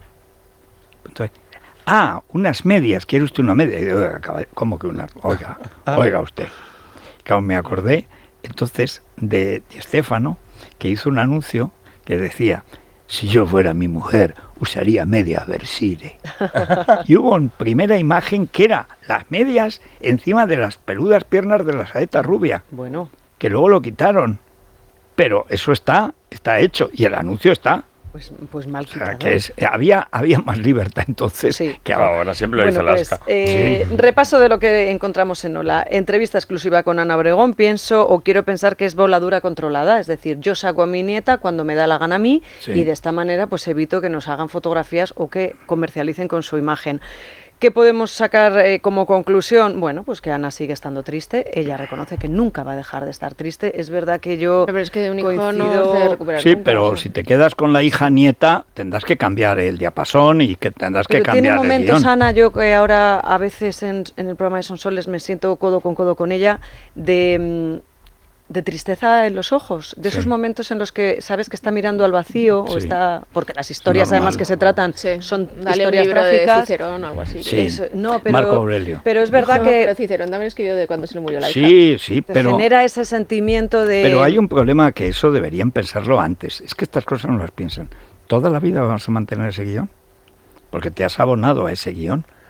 Speaker 6: Entonces, ah, unas medias, ¿quiere usted una media? Y digo, "Oiga, caball- ¿cómo que una? Oiga, oiga usted. Claro, me acordé entonces de Di Stéfano, que hizo un anuncio que decía, si yo fuera mi mujer, usaría medias Versire. Y hubo una primera imagen que era las medias encima de las peludas piernas de la saeta rubia,
Speaker 8: Bueno,
Speaker 6: que luego lo quitaron. Pero eso está, está hecho, y el anuncio está.
Speaker 8: pues, pues mal
Speaker 6: O sea,
Speaker 8: quitado.
Speaker 6: que es, había, había más libertad entonces
Speaker 8: Sí.
Speaker 6: que
Speaker 9: Ah,
Speaker 6: ahora.
Speaker 9: bueno, siempre lo
Speaker 8: Bueno,
Speaker 9: hizo
Speaker 8: pues,
Speaker 9: Alaska.
Speaker 8: eh, repaso de lo que encontramos en Ola. Entrevista exclusiva con Ana Obregón. Pienso o quiero pensar que es voladura controlada. Es decir, yo saco a mi nieta cuando me da la gana a mí
Speaker 6: Sí.
Speaker 8: y de esta manera pues evito que nos hagan fotografías o que comercialicen con su imagen. ¿Qué podemos sacar eh, como conclusión? Bueno, pues que Ana sigue estando triste. Ella reconoce que nunca va a dejar de estar triste. Es verdad que yo
Speaker 7: Pero es que un hijo no
Speaker 8: coincido-
Speaker 7: se recuperar
Speaker 6: Sí,
Speaker 7: nunca,
Speaker 6: pero
Speaker 7: o sea.
Speaker 6: si te quedas con la hija nieta, tendrás que cambiar el diapasón y que tendrás que
Speaker 8: Pero tiene
Speaker 6: cambiar el
Speaker 8: momentos,
Speaker 6: guión.
Speaker 8: Ana, yo que ahora a veces en, en el programa de Sonsoles me siento codo con codo con ella, de, mm, de tristeza en los ojos, de esos
Speaker 6: Sí.
Speaker 8: momentos en los que sabes que está mirando al vacío, o
Speaker 6: Sí.
Speaker 8: está porque las historias
Speaker 6: Normal.
Speaker 8: además que se tratan
Speaker 7: Sí,
Speaker 8: son
Speaker 7: dale un
Speaker 8: historias
Speaker 7: libro de
Speaker 8: trágicas.
Speaker 7: Cicerón o algo así.
Speaker 6: Sí.
Speaker 8: Eso- no, pero,
Speaker 6: Marco Aurelio.
Speaker 8: pero es verdad
Speaker 7: No,
Speaker 8: que
Speaker 7: pero Cicerón también escribió de cuando se le murió la hija.
Speaker 6: Sí, sí,
Speaker 8: te
Speaker 6: pero,
Speaker 8: genera ese sentimiento de...
Speaker 6: pero hay un problema que eso deberían pensarlo antes. Es que estas cosas no las piensan. ¿Toda la vida vamos a mantener ese guión? Porque te has abonado a ese guión.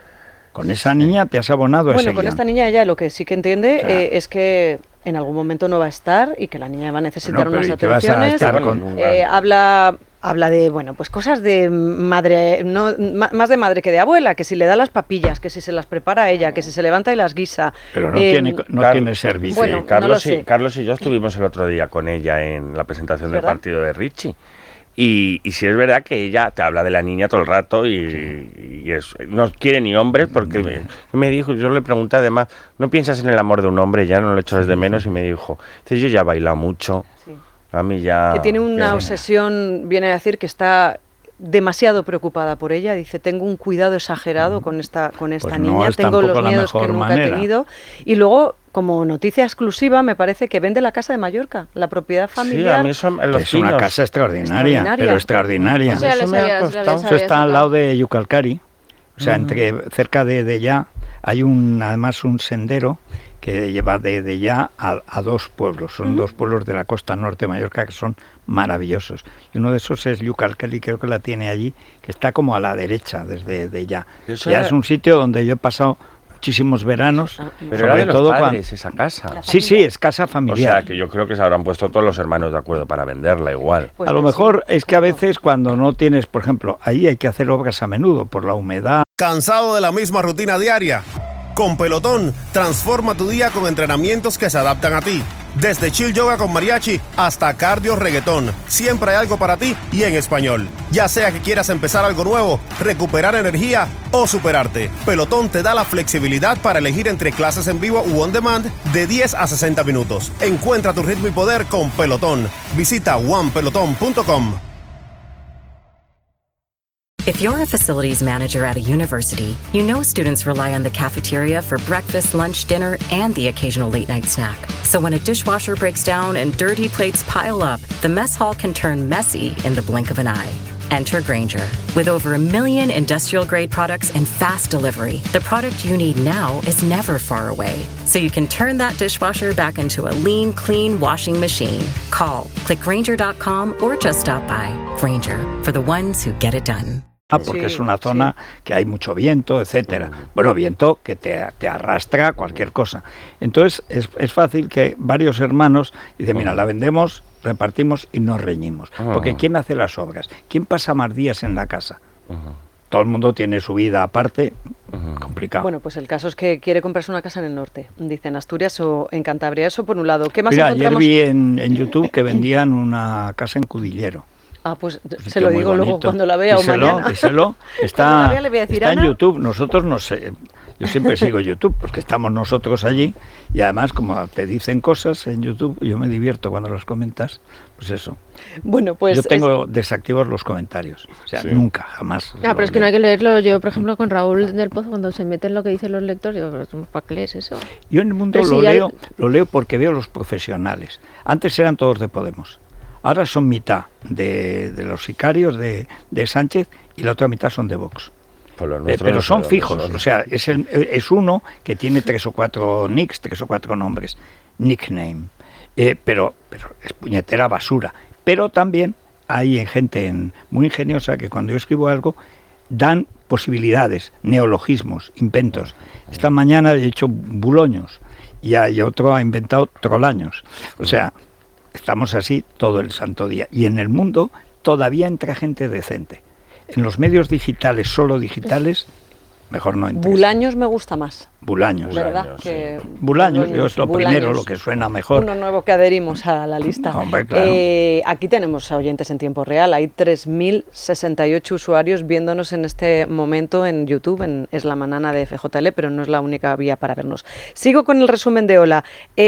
Speaker 6: Con esa niña te has abonado a
Speaker 8: Bueno,
Speaker 6: ese
Speaker 8: con
Speaker 6: guión.
Speaker 8: esta niña ella lo que sí que entiende
Speaker 6: Claro.
Speaker 8: eh, es que en algún momento no va a estar y que la niña va a necesitar
Speaker 6: Bueno, pero
Speaker 8: unas
Speaker 6: ¿y qué vas a
Speaker 8: atenciones.
Speaker 6: estar con-
Speaker 8: Eh, habla habla de, bueno, pues cosas de madre, no ma- más de madre que de abuela, que si le da las papillas, que si se las prepara ella, que si se levanta y las guisa.
Speaker 6: Pero no
Speaker 8: Eh,
Speaker 6: tiene, no
Speaker 9: Car-
Speaker 6: tiene servicio.
Speaker 8: Bueno,
Speaker 9: Sí,
Speaker 8: no
Speaker 9: Carlos,
Speaker 8: lo
Speaker 9: y,
Speaker 8: sé.
Speaker 9: Carlos y yo estuvimos el otro día con ella en la presentación del
Speaker 8: ¿Verdad?
Speaker 9: partido de Richie. Y, y sí es verdad que ella te habla de la niña todo el rato y, y es- no quiere ni hombres porque me, me dijo, yo le pregunté además, ¿no piensas en el amor de un hombre? Ya no lo echas de menos y me dijo, dice, yo ya he bailado mucho, a mí ya...
Speaker 8: que tiene una
Speaker 9: que-
Speaker 8: obsesión, viene a decir que está demasiado preocupada por ella, dice, tengo un cuidado exagerado con esta con esta
Speaker 6: Pues no
Speaker 8: niña,
Speaker 6: es
Speaker 8: tengo los
Speaker 6: tampoco la
Speaker 8: miedos que
Speaker 6: mejor
Speaker 8: nunca
Speaker 6: manera.
Speaker 8: he tenido. Y luego, como noticia exclusiva, me parece que vende la casa de Mallorca, la propiedad
Speaker 9: Sí,
Speaker 8: familiar.
Speaker 9: a mí eso, en los
Speaker 6: Es una
Speaker 9: pinos.
Speaker 6: casa extraordinaria,
Speaker 8: Extraordinaria.
Speaker 6: pero extraordinaria.
Speaker 7: Eso ya lo
Speaker 9: Eso me ha
Speaker 7: sabía, ya lo
Speaker 9: costado.
Speaker 6: Eso
Speaker 7: sabía
Speaker 6: está al
Speaker 7: sacar.
Speaker 6: lado de Yucalcari, o sea, entre cerca de, de ya hay un además un sendero que lleva de, de ya a, a dos pueblos, son dos pueblos de la costa norte de Mallorca que son maravillosos. Y uno de esos es Yucalcari, creo que la tiene allí, que está como a la derecha desde de ya.
Speaker 9: Eso
Speaker 6: Ya
Speaker 9: era-
Speaker 6: es un sitio donde yo he pasado muchísimos veranos,
Speaker 9: Pero
Speaker 6: sobre
Speaker 9: era de los
Speaker 6: todo cuando...
Speaker 9: padres esa casa.
Speaker 6: Sí, sí, es casa
Speaker 9: O
Speaker 6: familiar.
Speaker 9: sea, que yo creo que se habrán puesto todos los hermanos de acuerdo para venderla igual.
Speaker 8: Pues
Speaker 6: a lo
Speaker 8: sí,
Speaker 6: mejor es que a veces cuando no tienes, por ejemplo, ahí hay que hacer obras a menudo por la humedad.
Speaker 10: ¿Cansado de la misma rutina diaria? Con Pelotón, transforma tu día con entrenamientos que se adaptan a ti. Desde chill yoga con mariachi hasta cardio reggaetón, siempre hay algo para ti y en español. Ya sea que quieras empezar algo nuevo, recuperar energía o superarte, Pelotón te da la flexibilidad para elegir entre clases en vivo u on demand de diez a sesenta minutos. Encuentra tu ritmo y poder con Pelotón. Visita one pelotón punto com.
Speaker 14: If you're a facilities manager at a university, you know students rely on the cafeteria for breakfast, lunch, dinner, and the occasional late night snack. So when a dishwasher breaks down and dirty plates pile up, the mess hall can turn messy in the blink of an eye. Enter Grainger. With over a million industrial grade products and fast delivery, the product you need now is never far away. So you can turn that dishwasher back into a lean, clean washing machine. Call, click Grainger dot com, or just stop by. Grainger, for the ones who get it done.
Speaker 6: Ah, porque es una zona que hay mucho viento, etcétera. Bueno, viento que te, te arrastra cualquier cosa. Entonces es, es fácil que varios hermanos dicen, mira, la vendemos, repartimos y nos reñimos. Porque ¿quién hace las obras? ¿Quién pasa más días en la casa? Todo el mundo tiene su vida aparte, complicado.
Speaker 8: Bueno, pues el caso es que quiere comprarse una casa en el norte, dice en Asturias o en Cantabria. Eso por un lado. ¿Qué más
Speaker 6: Mira, ayer
Speaker 8: encontramos?
Speaker 6: vi en, en YouTube que vendían una casa en Cudillero.
Speaker 8: Ah, pues se
Speaker 6: Sitio
Speaker 8: lo
Speaker 6: muy
Speaker 8: digo luego
Speaker 6: bonito.
Speaker 8: cuando la vea o
Speaker 6: Díselo,
Speaker 8: mañana.
Speaker 6: díselo.
Speaker 8: Cuando
Speaker 6: Está,
Speaker 8: la vea le voy a decir,
Speaker 6: está en
Speaker 8: Ana.
Speaker 6: YouTube. Nosotros no sé. Yo siempre sigo YouTube porque estamos nosotros allí y además como te dicen cosas en YouTube, yo me divierto cuando las comentas. Pues eso.
Speaker 8: Bueno, pues
Speaker 6: yo tengo desactivados los comentarios. O sea,
Speaker 9: Sí.
Speaker 6: nunca, jamás.
Speaker 7: Ah, pero es que no hay que leerlo. Yo, por ejemplo, con Raúl del Pozo, cuando se mete en lo que dicen los lectores, digo, pero ¿para qué lees eso?
Speaker 6: Yo en el mundo
Speaker 7: Pero si
Speaker 6: lo
Speaker 7: ya-
Speaker 6: leo, lo leo porque veo los profesionales. Antes eran todos de Podemos. Ahora son mitad de, de los sicarios de, de Sánchez y la otra mitad son de Vox.
Speaker 9: Pues los
Speaker 6: Eh,
Speaker 9: nuestros
Speaker 6: pero
Speaker 9: no sé
Speaker 6: son
Speaker 9: dónde
Speaker 6: fijos,
Speaker 9: son.
Speaker 6: o sea, es, el- es uno que tiene tres o cuatro nicks, tres o cuatro nombres, nickname. Eh, pero, pero es puñetera basura. Pero también hay gente en- muy ingeniosa que cuando yo escribo algo dan posibilidades, neologismos, inventos. Esta mañana he hecho buloños y hay otro ha inventado trolaños. O sea, estamos así todo el santo día. Y en el mundo todavía entra gente decente. En los medios digitales, solo digitales, mejor no entres.
Speaker 8: Bulaños me gusta más.
Speaker 6: Bulaños.
Speaker 8: ¿Verdad? Que-
Speaker 6: Bulaños, yo es lo
Speaker 8: Bulaños.
Speaker 6: primero, lo que suena mejor.
Speaker 8: Uno nuevo que adherimos a la lista.
Speaker 6: Hombre, claro.
Speaker 8: Eh, aquí tenemos a oyentes en tiempo real. Hay tres mil sesenta y ocho usuarios viéndonos en este momento en YouTube, en Es la Manana de F J L, pero no es la única vía para vernos. Sigo con el resumen de Hola.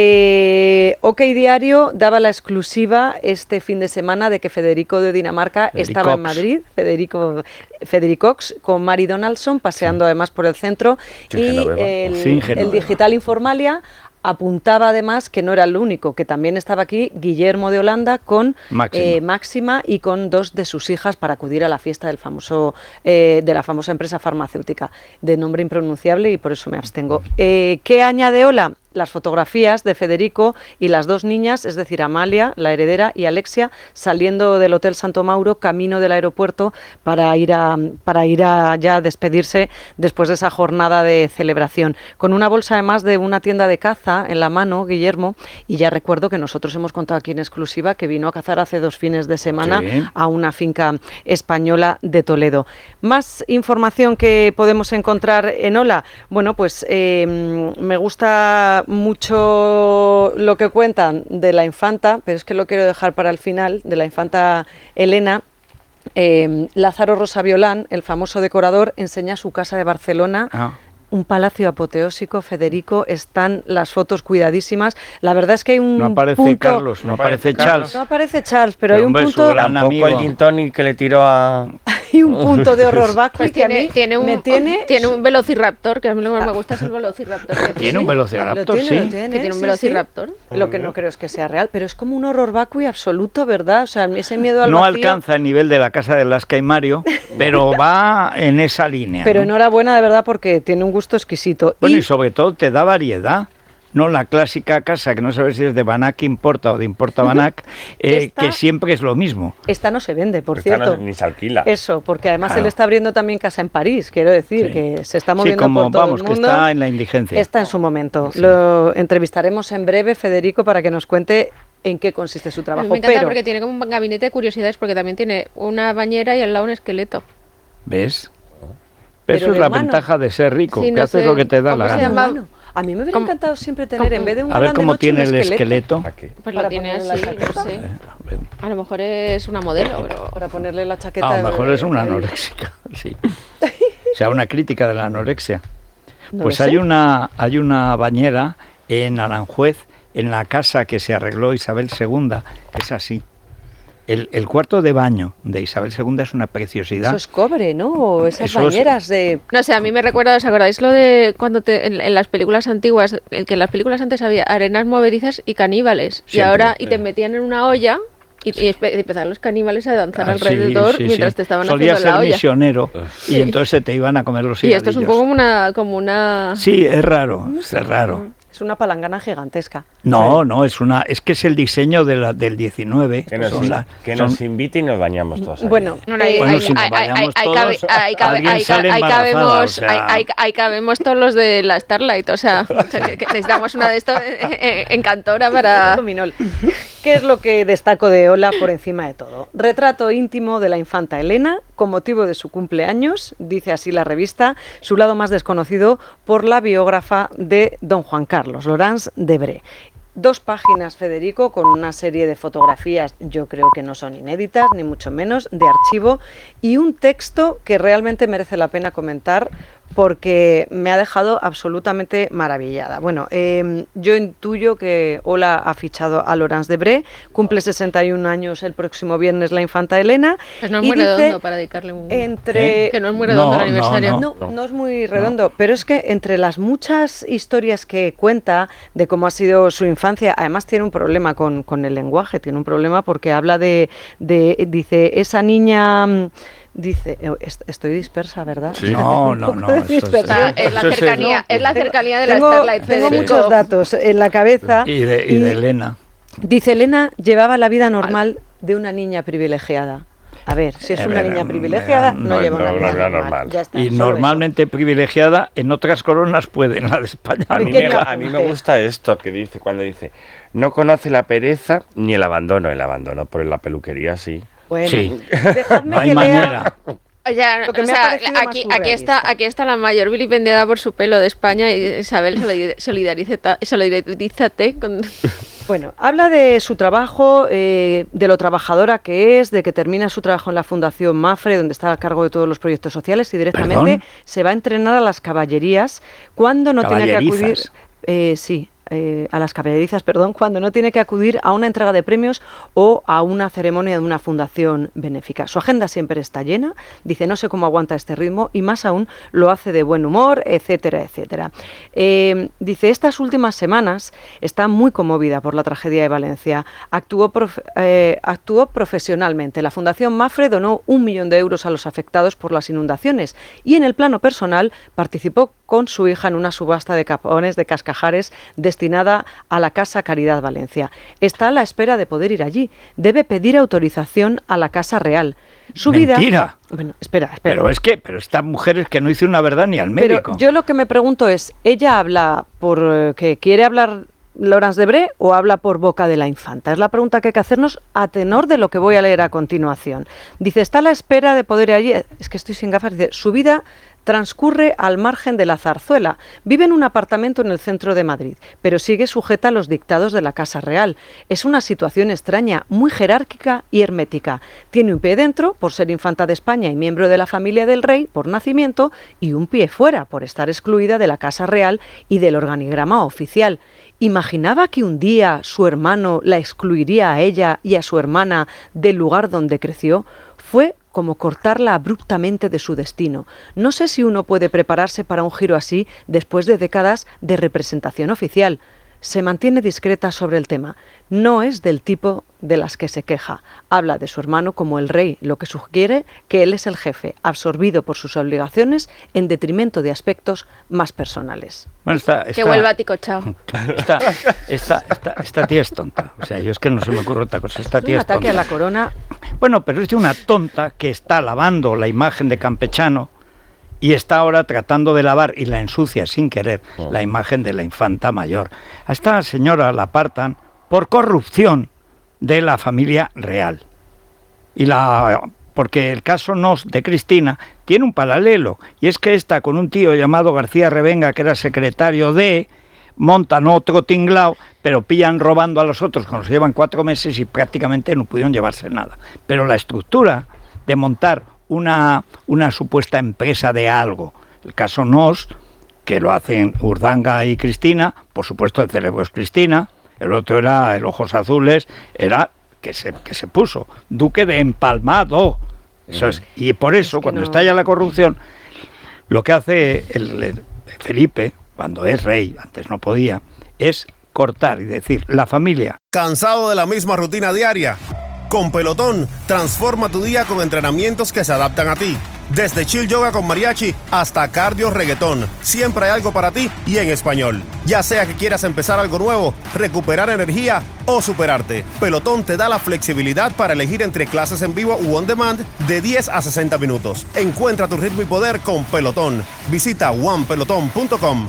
Speaker 8: Eh, OK Diario daba la exclusiva este fin de semana de que Federico de Dinamarca estaba en
Speaker 6: Federicox.
Speaker 8: Madrid, Federico Federicox, con Mari Donaldson, paseando además por el centro.
Speaker 9: Sí,
Speaker 8: y
Speaker 9: Genoveva.
Speaker 8: el,
Speaker 6: Sí, Genoveva.
Speaker 8: el Digital Informalia apuntaba además que no era el único, que también estaba aquí Guillermo de Holanda con
Speaker 6: Máxima.
Speaker 8: eh, Máxima y con dos de sus hijas para acudir a la fiesta del famoso eh, de la famosa empresa farmacéutica de nombre impronunciable y por eso me abstengo. Eh, ¿Qué añade Hola? las fotografías de Federico y las dos niñas, es decir, Amalia, la heredera, y Alexia, saliendo del Hotel Santo Mauro, camino del aeropuerto para ir a para ir a ya despedirse después de esa jornada de celebración. Con una bolsa además de una tienda de caza en la mano, Guillermo, y ya recuerdo que nosotros hemos contado aquí en exclusiva que vino a cazar hace dos fines de semana sí. a una finca española de Toledo. Más información que podemos encontrar en Hola. Bueno, pues eh, me gusta mucho lo que cuentan de la infanta, pero es que lo quiero dejar para el final, de la infanta Elena. Eh, Lázaro Rosaviolán, el famoso decorador, enseña su casa de Barcelona. Ah. Un palacio apoteósico, Federico, están las fotos cuidadísimas. La verdad es que hay un
Speaker 6: No aparece
Speaker 8: punto...
Speaker 6: Carlos, no aparece Charles.
Speaker 8: No aparece Charles, pero, pero hay un
Speaker 9: hombre,
Speaker 8: punto...
Speaker 9: Tampoco el gin tonic que le tiró a...
Speaker 8: Hay un punto de horror vacui
Speaker 7: pues
Speaker 8: que a
Speaker 7: tiene,
Speaker 8: mí
Speaker 7: tiene un,
Speaker 8: me tiene...
Speaker 7: Tiene un velociraptor, que a mí lo que más me gusta es el velociraptor. Que
Speaker 6: tiene, tiene un velociraptor,
Speaker 8: lo tiene,
Speaker 6: sí.
Speaker 8: Lo tiene,
Speaker 7: que tiene un
Speaker 8: sí,
Speaker 7: velociraptor.
Speaker 8: Sí. Lo que no creo es que sea real, pero es como un horror vacui absoluto, ¿verdad? O sea, ese miedo al
Speaker 6: No
Speaker 8: vacío...
Speaker 6: alcanza el nivel de la casa de Lasca y Mario, pero va en esa línea.
Speaker 8: Pero
Speaker 6: ¿no?
Speaker 8: enhorabuena, de verdad, porque tiene un gusto exquisito.
Speaker 6: Bueno, y,
Speaker 8: y
Speaker 6: sobre todo te da variedad. No la clásica casa que no sabes si es de Banac Importa o de Importa Banac, eh,
Speaker 8: esta,
Speaker 6: que siempre es lo mismo.
Speaker 8: Esta no se vende, por
Speaker 9: esta
Speaker 8: cierto.
Speaker 9: No, ni se alquila.
Speaker 8: Eso, porque además
Speaker 6: claro.
Speaker 8: él está abriendo también casa en París, quiero decir, sí. que se está moviendo
Speaker 6: sí, como,
Speaker 8: por todo
Speaker 6: vamos,
Speaker 8: el mundo.
Speaker 6: Que está en la indigencia.
Speaker 8: Está en su momento.
Speaker 6: Sí.
Speaker 8: Lo entrevistaremos en breve, Federico, para que nos cuente en qué consiste su trabajo.
Speaker 7: Me encanta
Speaker 8: pero...
Speaker 7: porque tiene como un gabinete de curiosidades, porque también tiene una bañera y al lado un esqueleto.
Speaker 6: ¿Ves?
Speaker 8: Pero
Speaker 6: Eso es la ventaja de ser rico,
Speaker 7: sí,
Speaker 6: que
Speaker 7: no
Speaker 6: haces
Speaker 7: sé,
Speaker 6: lo que te da la gana.
Speaker 8: Bueno, a mí me hubiera encantado siempre tener,
Speaker 7: ¿Cómo?
Speaker 8: en vez de un
Speaker 6: A ver cómo tiene el
Speaker 8: esqueleto.
Speaker 6: esqueleto.
Speaker 7: Pues lo tiene así, no sé. A lo mejor es una modelo, pero...
Speaker 8: Para ponerle la chaqueta...
Speaker 6: A lo mejor es una
Speaker 8: de...
Speaker 6: anoréxica, sí. O sea, una crítica de la anorexia.
Speaker 8: No
Speaker 6: pues hay una, hay una bañera en Aranjuez, en la casa que se arregló Isabel segunda, es así. El, el cuarto de baño de Isabel segunda es una preciosidad.
Speaker 8: Eso es cobre, ¿no? O esas
Speaker 6: Eso
Speaker 8: bañeras
Speaker 6: es...
Speaker 8: de...
Speaker 7: No sé, a mí me recuerda, ¿os acordáis lo de cuando te, en, en las películas antiguas, el que en las películas antes había arenas movedizas y caníbales?
Speaker 6: Siempre,
Speaker 7: y ahora,
Speaker 6: sí.
Speaker 7: y te metían en una olla y, y empezaban los caníbales a danzar
Speaker 6: Ah,
Speaker 7: alrededor
Speaker 6: sí, sí,
Speaker 7: mientras
Speaker 6: sí.
Speaker 7: te estaban
Speaker 6: Solía
Speaker 7: haciendo la
Speaker 6: ser
Speaker 7: olla.
Speaker 6: misionero
Speaker 7: Sí.
Speaker 6: y entonces se te iban a comer los
Speaker 7: Y
Speaker 6: higadillos.
Speaker 7: esto es un poco como una... Como una...
Speaker 6: Sí, es raro, es raro.
Speaker 8: Es una palangana gigantesca.
Speaker 6: No, no, es una, es que es el diseño de la, del diecinueve.
Speaker 9: Que nos,
Speaker 6: Son la-
Speaker 9: que
Speaker 6: son-
Speaker 9: nos invite y nos bañamos todos.
Speaker 8: Bueno,
Speaker 7: No, no, ahí-
Speaker 6: Bueno,
Speaker 7: ahí-
Speaker 6: si nos
Speaker 7: ahí-
Speaker 6: vayamos
Speaker 7: ahí- ahí
Speaker 6: todos,
Speaker 7: cabe- ahí cabe-
Speaker 6: alguien
Speaker 7: ahí
Speaker 6: sale
Speaker 7: ca- ahí
Speaker 6: embarazada,
Speaker 7: cabemos-
Speaker 6: o sea.
Speaker 7: ahí- ahí- ahí cabemos todos los de la Starlight, o sea, o sea, que, que necesitamos una de estos eh, eh, en Cantora para...
Speaker 8: Dominol. ¿Qué es lo que destaco de Hola por encima de todo? Retrato íntimo de la infanta Elena con motivo de su cumpleaños, dice así la revista, su lado más desconocido por la biógrafa de don Juan Carlos, Laurence Debré. Dos páginas, Federico, con una serie de fotografías, yo creo que no son inéditas, ni mucho menos, de archivo, y un texto que realmente merece la pena comentar porque me ha dejado absolutamente maravillada. Bueno, eh, yo intuyo que Hola ha fichado a Laurence Debré, cumple sesenta y un años el próximo viernes la infanta Elena.
Speaker 7: Pues no es
Speaker 8: y
Speaker 7: muy
Speaker 8: dice,
Speaker 7: redondo para dedicarle un...
Speaker 8: entre...
Speaker 7: ¿Eh? Que no es muy redondo
Speaker 6: No,
Speaker 7: el aniversario.
Speaker 8: No, no, no es muy redondo, no. Pero es que entre las muchas historias que cuenta de cómo ha sido su infancia, además tiene un problema con, con el lenguaje, tiene un problema porque habla de, de dice, esa niña... Dice, estoy dispersa, ¿verdad?
Speaker 6: Sí. No, no, no. Esto es,
Speaker 7: Ah, es, la
Speaker 6: eso es-
Speaker 7: cercanía, es la cercanía de la
Speaker 8: Tengo,
Speaker 7: Starlight.
Speaker 8: tengo
Speaker 7: Federico.
Speaker 8: muchos datos en la cabeza.
Speaker 6: Y de, y de Elena.
Speaker 8: Dice, Elena llevaba la vida normal de una niña privilegiada. A ver, si es
Speaker 6: Eh,
Speaker 8: una
Speaker 6: pero,
Speaker 8: niña
Speaker 6: eh,
Speaker 8: privilegiada, no,
Speaker 9: no,
Speaker 8: lleva
Speaker 9: no,
Speaker 8: una vida
Speaker 9: no, no,
Speaker 8: normal.
Speaker 9: normal.
Speaker 8: Ya está,
Speaker 6: Y
Speaker 8: solo
Speaker 6: normalmente privilegiada, en otras coronas puede, en la de España.
Speaker 9: A
Speaker 8: Ay,
Speaker 9: mí,
Speaker 8: qué
Speaker 9: me, a mí me gusta esto que dice, cuando dice, no conoce la pereza ni el abandono. El abandono por la peluquería, sí.
Speaker 8: eso. Bueno,
Speaker 6: Sí.
Speaker 8: dejadme
Speaker 6: No hay
Speaker 8: que lea-
Speaker 6: manera.
Speaker 7: Ya,
Speaker 8: Lo que
Speaker 7: o
Speaker 8: me ha
Speaker 7: sea,
Speaker 8: parecido más
Speaker 7: aquí, aquí, está,
Speaker 8: surrealista.
Speaker 7: aquí está la mayor vilipendiada por su pelo de España y Isabel solidar- solidariza- solidarízate con...
Speaker 8: Bueno, habla de su trabajo, eh, de lo trabajadora que es, de que termina su trabajo en la Fundación Mafre, donde está a cargo de todos los proyectos sociales, y directamente
Speaker 6: ¿Perdón?
Speaker 8: se va a entrenar a las caballerías cuando no tiene que acudir...
Speaker 6: Caballerizas.
Speaker 8: Eh, sí, eh, a las caballerizas, perdón, cuando no tiene que acudir a una entrega de premios o a una ceremonia de una fundación benéfica. Su agenda siempre está llena, dice, no sé cómo aguanta este ritmo y más aún lo hace de buen humor, etcétera, etcétera. Eh, dice, estas últimas semanas está muy conmovida por la tragedia de Valencia. Actuó, prof- eh, actuó profesionalmente. La Fundación Mafre donó un millón de euros a los afectados por las inundaciones y en el plano personal participó con su hija en una subasta de capones de Cascajares destinada a la Casa Caridad Valencia. Está a la espera de poder ir allí. Debe pedir autorización a la Casa Real. Su
Speaker 6: Mentira.
Speaker 8: vida... Bueno, espera, espera.
Speaker 6: Pero es que, pero esta mujer es que no hizo una verdad ni al médico.
Speaker 8: Pero yo lo que me pregunto es, ¿ella habla porque quiere hablar Laurence Debré o habla por boca de la infanta? Es la pregunta que hay que hacernos a tenor de lo que voy a leer a continuación. Dice, está a la espera de poder ir allí... Es que estoy sin gafas. Dice, su vida transcurre al margen de la zarzuela. Vive en un apartamento en el centro de Madrid, pero sigue sujeta a los dictados de la Casa Real. Es una situación extraña, muy jerárquica y hermética. Tiene un pie dentro, por ser infanta de España y miembro de la familia del rey, por nacimiento, y un pie fuera, por estar excluida de la Casa Real y del organigrama oficial. ¿Imaginaba que un día su hermano la excluiría a ella y a su hermana del lugar donde creció? Fue como cortarla abruptamente de su destino. No sé si uno puede prepararse para un giro así después de décadas de representación oficial. Se mantiene discreta sobre el tema. No es del tipo de las que se queja. Habla de su hermano como el rey, lo que sugiere que él es el jefe, absorbido por sus obligaciones en detrimento de aspectos más personales.
Speaker 6: Bueno, esta, esta,
Speaker 7: que vuelva a Ticochao.
Speaker 6: Esta, esta, esta, esta tía es tonta. O sea, yo es que no se me ocurre otra cosa. Esta tía
Speaker 8: un
Speaker 6: es tonta.
Speaker 8: ataque a la corona.
Speaker 6: Bueno, pero es de una tonta que está lavando la imagen de Campechano y está ahora tratando de lavar, y la ensucia sin querer, oh. la imagen de la infanta mayor. A esta señora la apartan por corrupción de la familia real. Y la porque el caso Nos de Cristina tiene un paralelo, y es que esta con un tío llamado García Revenga, que era secretario de, montan otro tinglao, pero pillan robando a los otros cuando se llevan cuatro meses y prácticamente no pudieron llevarse nada. Pero la estructura de montar una, una supuesta empresa de algo, el caso Nos, que lo hacen Urdanga y Cristina, por supuesto el cerebro es Cristina, el otro era el Ojos Azules, era que se, que se puso Duque de Empalmado. Eso es, y por eso, es que cuando no... estalla la corrupción, lo que hace el, el Felipe, cuando es rey, antes no podía, es cortar y decir, la familia.
Speaker 10: ¿Cansado de la misma rutina diaria? Con Pelotón, transforma tu día con entrenamientos que se adaptan a ti. Desde chill yoga con mariachi hasta cardio reggaetón, siempre hay algo para ti y en español. Ya sea que quieras empezar algo nuevo, recuperar energía o superarte, Pelotón te da la flexibilidad para elegir entre clases en vivo u on demand de diez a sesenta minutos. Encuentra tu ritmo y poder con Pelotón. Visita one peloton punto com.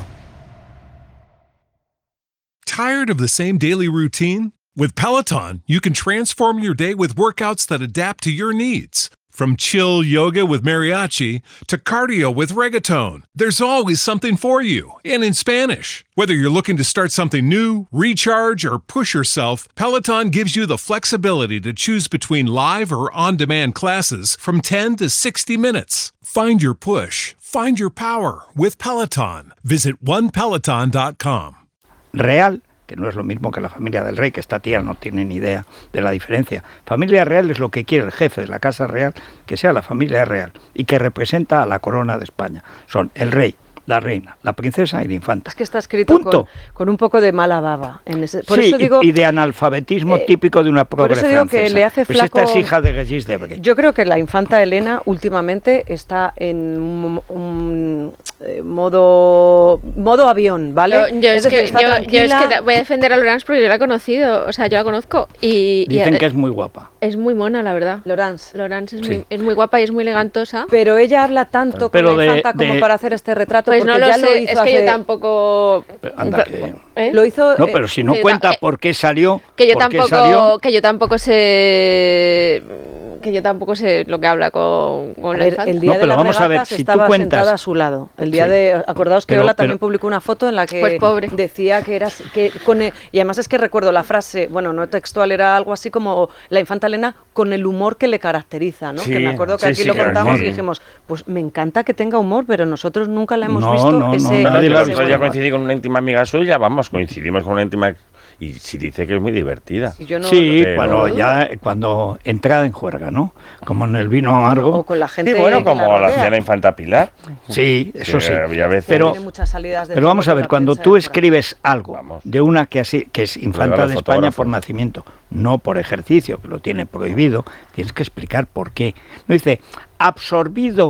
Speaker 15: Tired of the same daily routine? With Peloton, you can transform your day with workouts that adapt to your needs. From chill yoga with mariachi to cardio with reggaeton, there's always something for you, and in Spanish. Whether you're looking to start something new, recharge, or push yourself, Peloton gives you the flexibility to choose between live or on-demand classes from ten to sixty minutes. Find your push, find your power with Peloton. Visit one peloton dot com.
Speaker 6: Real, que no es lo mismo que la familia del rey, que esta tía no tiene ni idea de la diferencia. Familia real es lo que quiere el jefe de la Casa Real, que sea la familia real y que representa a la corona de España. Son el rey, la reina, la princesa y la infanta.
Speaker 8: Es que está escrito con, con un poco de mala baba. En ese, por
Speaker 6: sí,
Speaker 8: eso digo,
Speaker 6: y de analfabetismo eh, típico de una progre
Speaker 8: francesa. Por eso digo que le hace
Speaker 6: pues
Speaker 8: flaco...
Speaker 6: esta es hija de Regis Debray.
Speaker 8: Yo creo que la infanta Elena últimamente está en un, un eh, modo modo avión, ¿vale?
Speaker 7: Yo, yo es, es decir, que, yo, yo es que voy a defender a Laurence porque yo la he conocido, o sea, yo la conozco. Y,
Speaker 6: Dicen
Speaker 7: y,
Speaker 6: que es muy guapa.
Speaker 7: Es muy mona, la verdad.
Speaker 8: Laurence.
Speaker 7: Laurence es,
Speaker 6: sí.
Speaker 7: muy, es muy guapa y es muy elegantosa.
Speaker 8: Pero ella habla tanto
Speaker 6: pero
Speaker 8: con la
Speaker 6: de,
Speaker 8: infanta como
Speaker 6: de...
Speaker 8: para hacer este retrato,
Speaker 7: pues
Speaker 8: porque
Speaker 7: no lo
Speaker 8: ya
Speaker 7: sé,
Speaker 8: lo hizo
Speaker 7: es que
Speaker 8: hace...
Speaker 7: yo tampoco...
Speaker 6: Anda, que...
Speaker 8: ¿Eh? Lo hizo...
Speaker 6: No, pero si no
Speaker 7: eh,
Speaker 6: cuenta
Speaker 7: eh,
Speaker 6: por qué salió...
Speaker 7: Que yo
Speaker 6: por qué
Speaker 7: tampoco
Speaker 6: salió...
Speaker 7: que yo tampoco sé... Que yo tampoco sé lo que habla con, con la
Speaker 8: ver,
Speaker 7: infanta.
Speaker 8: el día
Speaker 6: no,
Speaker 8: de las
Speaker 6: vamos a ver,
Speaker 8: regatas
Speaker 6: si
Speaker 8: estaba
Speaker 6: tú cuentas...
Speaker 8: sentada a su lado. El día
Speaker 6: sí.
Speaker 8: de... Acordaos que
Speaker 6: pero,
Speaker 8: Ola
Speaker 6: pero...
Speaker 8: también publicó una foto en la que
Speaker 7: pues pobre.
Speaker 8: decía que era... Que con el, y además es que recuerdo la frase, bueno, no textual, era algo así como la infanta Elena con el humor que le caracteriza, ¿no?
Speaker 6: Sí,
Speaker 8: que me acuerdo que
Speaker 6: sí,
Speaker 8: aquí
Speaker 6: sí,
Speaker 8: lo contamos
Speaker 6: sí.
Speaker 8: y dijimos, pues me encanta que tenga humor, pero nosotros nunca la hemos
Speaker 6: no,
Speaker 8: visto
Speaker 6: no,
Speaker 8: ese...
Speaker 6: No, nadie
Speaker 9: el
Speaker 6: la
Speaker 9: otro
Speaker 6: visto.
Speaker 9: día coincidí con una íntima amiga suya, vamos, coincidimos con una íntima... Y sí dice que es muy divertida.
Speaker 8: Si yo no,
Speaker 6: sí,
Speaker 9: pero...
Speaker 6: cuando ya cuando entra en juerga, ¿no? Como en el vino amargo.
Speaker 8: O con la gente
Speaker 9: sí, bueno, como la,
Speaker 8: la
Speaker 9: hacía la infanta Pilar.
Speaker 6: Sí, eso sí.
Speaker 9: Veces...
Speaker 6: Pero,
Speaker 8: tiene muchas salidas de
Speaker 6: pero vamos a ver, cuando tú escribes algo
Speaker 9: vamos.
Speaker 6: de una que así que es infanta de España por nacimiento, no por ejercicio, que lo tiene prohibido, tienes que explicar por qué. No dice absorbido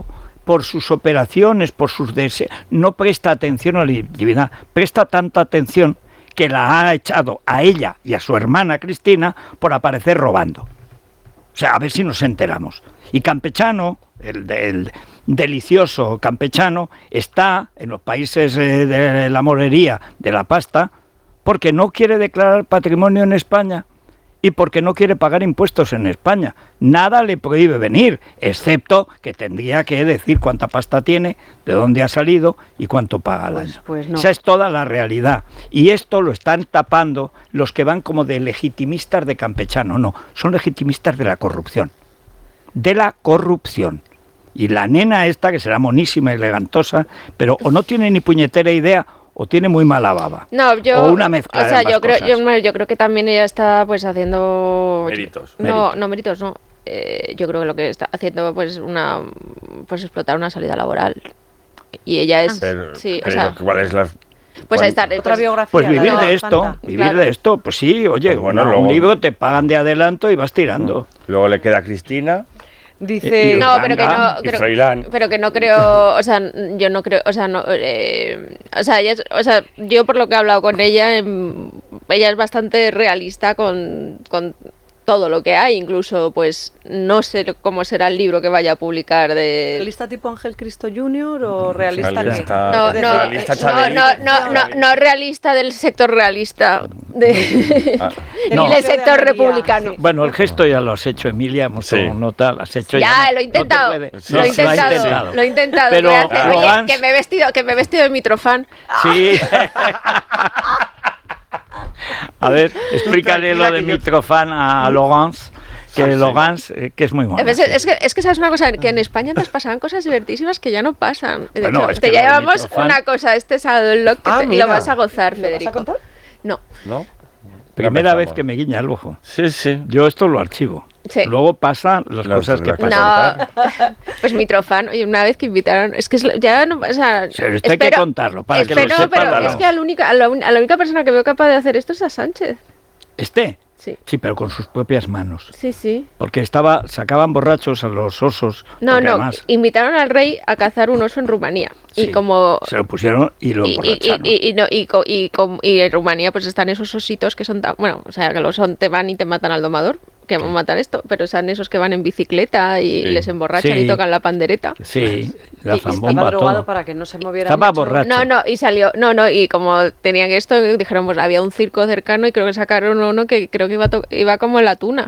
Speaker 6: por sus operaciones, por sus deseos, no presta atención a la divinidad, presta tanta atención que la ha echado a ella y a su hermana Cristina por aparecer robando. O sea, a ver si nos enteramos. Y Campechano, el, el delicioso Campechano, está en los países eh, de la morería, de la pasta, porque no quiere declarar patrimonio en España y porque no quiere pagar impuestos en España. Nada le prohíbe venir, excepto que tendría que decir cuánta pasta tiene, de dónde ha salido y cuánto paga al año.
Speaker 8: Pues no.
Speaker 6: Esa es toda la realidad. Y esto lo están tapando los que van como de legitimistas de Campechano. No, son legitimistas de la corrupción. De la corrupción. Y la nena esta, que será monísima y elegantosa, pero o no tiene ni puñetera idea o tiene muy mala baba.
Speaker 7: No, yo,
Speaker 6: o una mezcla
Speaker 7: o sea,
Speaker 6: de
Speaker 7: yo
Speaker 6: ambas
Speaker 7: creo,
Speaker 6: cosas.
Speaker 7: yo, yo creo que también ella está pues haciendo
Speaker 9: Méritos.
Speaker 7: No,
Speaker 6: Méritos.
Speaker 7: no méritos, no. Eh, yo creo que lo que está haciendo pues una, pues explotar una salida laboral. Y ella es,
Speaker 9: Pero,
Speaker 7: sí, o
Speaker 9: pero
Speaker 7: sea,
Speaker 9: ¿cuál es la...?
Speaker 7: pues ahí está.
Speaker 8: Otra
Speaker 7: pues-
Speaker 8: biografía.
Speaker 6: Pues vivir
Speaker 8: la
Speaker 6: de
Speaker 8: la
Speaker 6: esto,
Speaker 8: Fanta.
Speaker 6: vivir
Speaker 7: Claro.
Speaker 6: de esto, pues sí, oye,
Speaker 9: Pues bueno,
Speaker 6: una-
Speaker 9: luego-
Speaker 6: un libro te pagan de adelanto y vas tirando.
Speaker 9: Luego le queda a Cristina
Speaker 8: Dice.
Speaker 6: Y-
Speaker 7: No, pero que no,
Speaker 9: y
Speaker 7: creo-
Speaker 9: Froilán.
Speaker 7: pero que no creo, o sea, yo no creo, o sea, no, eh, o sea, ella es- o sea, yo por lo que he hablado con ella, em, ella es bastante realista con, con todo lo que hay, incluso, pues, no sé cómo será el libro que vaya a publicar de...
Speaker 8: ¿Realista tipo Ángel Cristo junior o realista?
Speaker 9: Realista.
Speaker 8: que-
Speaker 7: No,
Speaker 8: es
Speaker 7: no,
Speaker 8: decir,
Speaker 9: realista
Speaker 7: no,
Speaker 9: Chabeli.
Speaker 7: no, no, no, no realista del sector realista, de,
Speaker 9: Ah,
Speaker 6: No.
Speaker 7: del sector republicano.
Speaker 6: Bueno, el gesto ya lo has hecho, Emilia, hemos
Speaker 9: Sí.
Speaker 6: tomado nota, lo has hecho
Speaker 7: Ya,
Speaker 6: no-
Speaker 7: lo he
Speaker 6: no te
Speaker 7: intentado,
Speaker 6: puede-
Speaker 9: Sí,
Speaker 7: lo he
Speaker 9: sí,
Speaker 6: lo ha
Speaker 7: intentado, lo he intentado.
Speaker 6: Pero
Speaker 7: voy a hacer- oye,
Speaker 6: Logans-
Speaker 7: que me he vestido, que me he vestido de mitrofan.
Speaker 6: Sí. A ver, explícale lo de Mitrofan a Logans, que Logans, eh, que es muy bueno.
Speaker 7: Es, es que, es que sabes una cosa, que en España antes pasaban cosas divertísimas que ya no pasan. De
Speaker 6: Bueno,
Speaker 7: hecho,
Speaker 6: es
Speaker 7: te
Speaker 6: que lo de
Speaker 7: llevamos
Speaker 6: Mitrofan-
Speaker 7: una cosa este sábado en Lock que
Speaker 9: Ah,
Speaker 7: te-
Speaker 9: mira.
Speaker 7: lo vas a gozar,
Speaker 8: ¿Lo vas a
Speaker 7: Federico.
Speaker 8: contar?
Speaker 7: No.
Speaker 9: ¿No?
Speaker 6: Primera
Speaker 9: Ya
Speaker 6: vez
Speaker 9: empezamos.
Speaker 6: que me guiña el ojo.
Speaker 9: Sí, sí.
Speaker 6: Yo esto lo archivo.
Speaker 7: Sí.
Speaker 6: Luego pasan las
Speaker 9: Las-
Speaker 6: cosas que
Speaker 9: las
Speaker 6: pasan.
Speaker 7: No, pues Mitrofan, oye, una vez que invitaron, es que es, ya no, o sea,
Speaker 6: Pero esto hay que contarlo, para que lo
Speaker 7: espero,
Speaker 6: sepa
Speaker 7: pero
Speaker 6: la-
Speaker 7: es que a la, única, a, la, un- a la única persona que veo capaz de hacer esto es a Sánchez.
Speaker 6: ¿Este?
Speaker 7: Sí.
Speaker 6: Sí, pero con sus propias manos.
Speaker 7: Sí, sí.
Speaker 6: Porque estaba, sacaban borrachos a los osos.
Speaker 7: No,
Speaker 6: porque
Speaker 7: no,
Speaker 6: además
Speaker 7: invitaron al rey a cazar un oso en Rumanía.
Speaker 6: Sí.
Speaker 7: Y como
Speaker 6: se lo pusieron y lo
Speaker 7: y, y,
Speaker 6: emborracharon.
Speaker 7: y, y, no, y, co- y, com- y en Rumanía pues están esos ositos que son tan, bueno, o sea, que los son, te van y te matan al domador, que matan esto, pero son esos que van en bicicleta y
Speaker 9: Sí.
Speaker 7: les emborrachan
Speaker 6: Sí.
Speaker 7: y tocan la pandereta.
Speaker 6: Sí, la
Speaker 8: Y estaba
Speaker 6: zambomba,
Speaker 8: drogado
Speaker 6: todo.
Speaker 8: para que no se moviera
Speaker 6: Estaba
Speaker 8: mucho.
Speaker 6: borracho.
Speaker 7: No, no, y salió, no, no, y como tenían esto, dijeron, pues había un circo cercano y creo que sacaron uno que creo que iba, to- iba como en la tuna.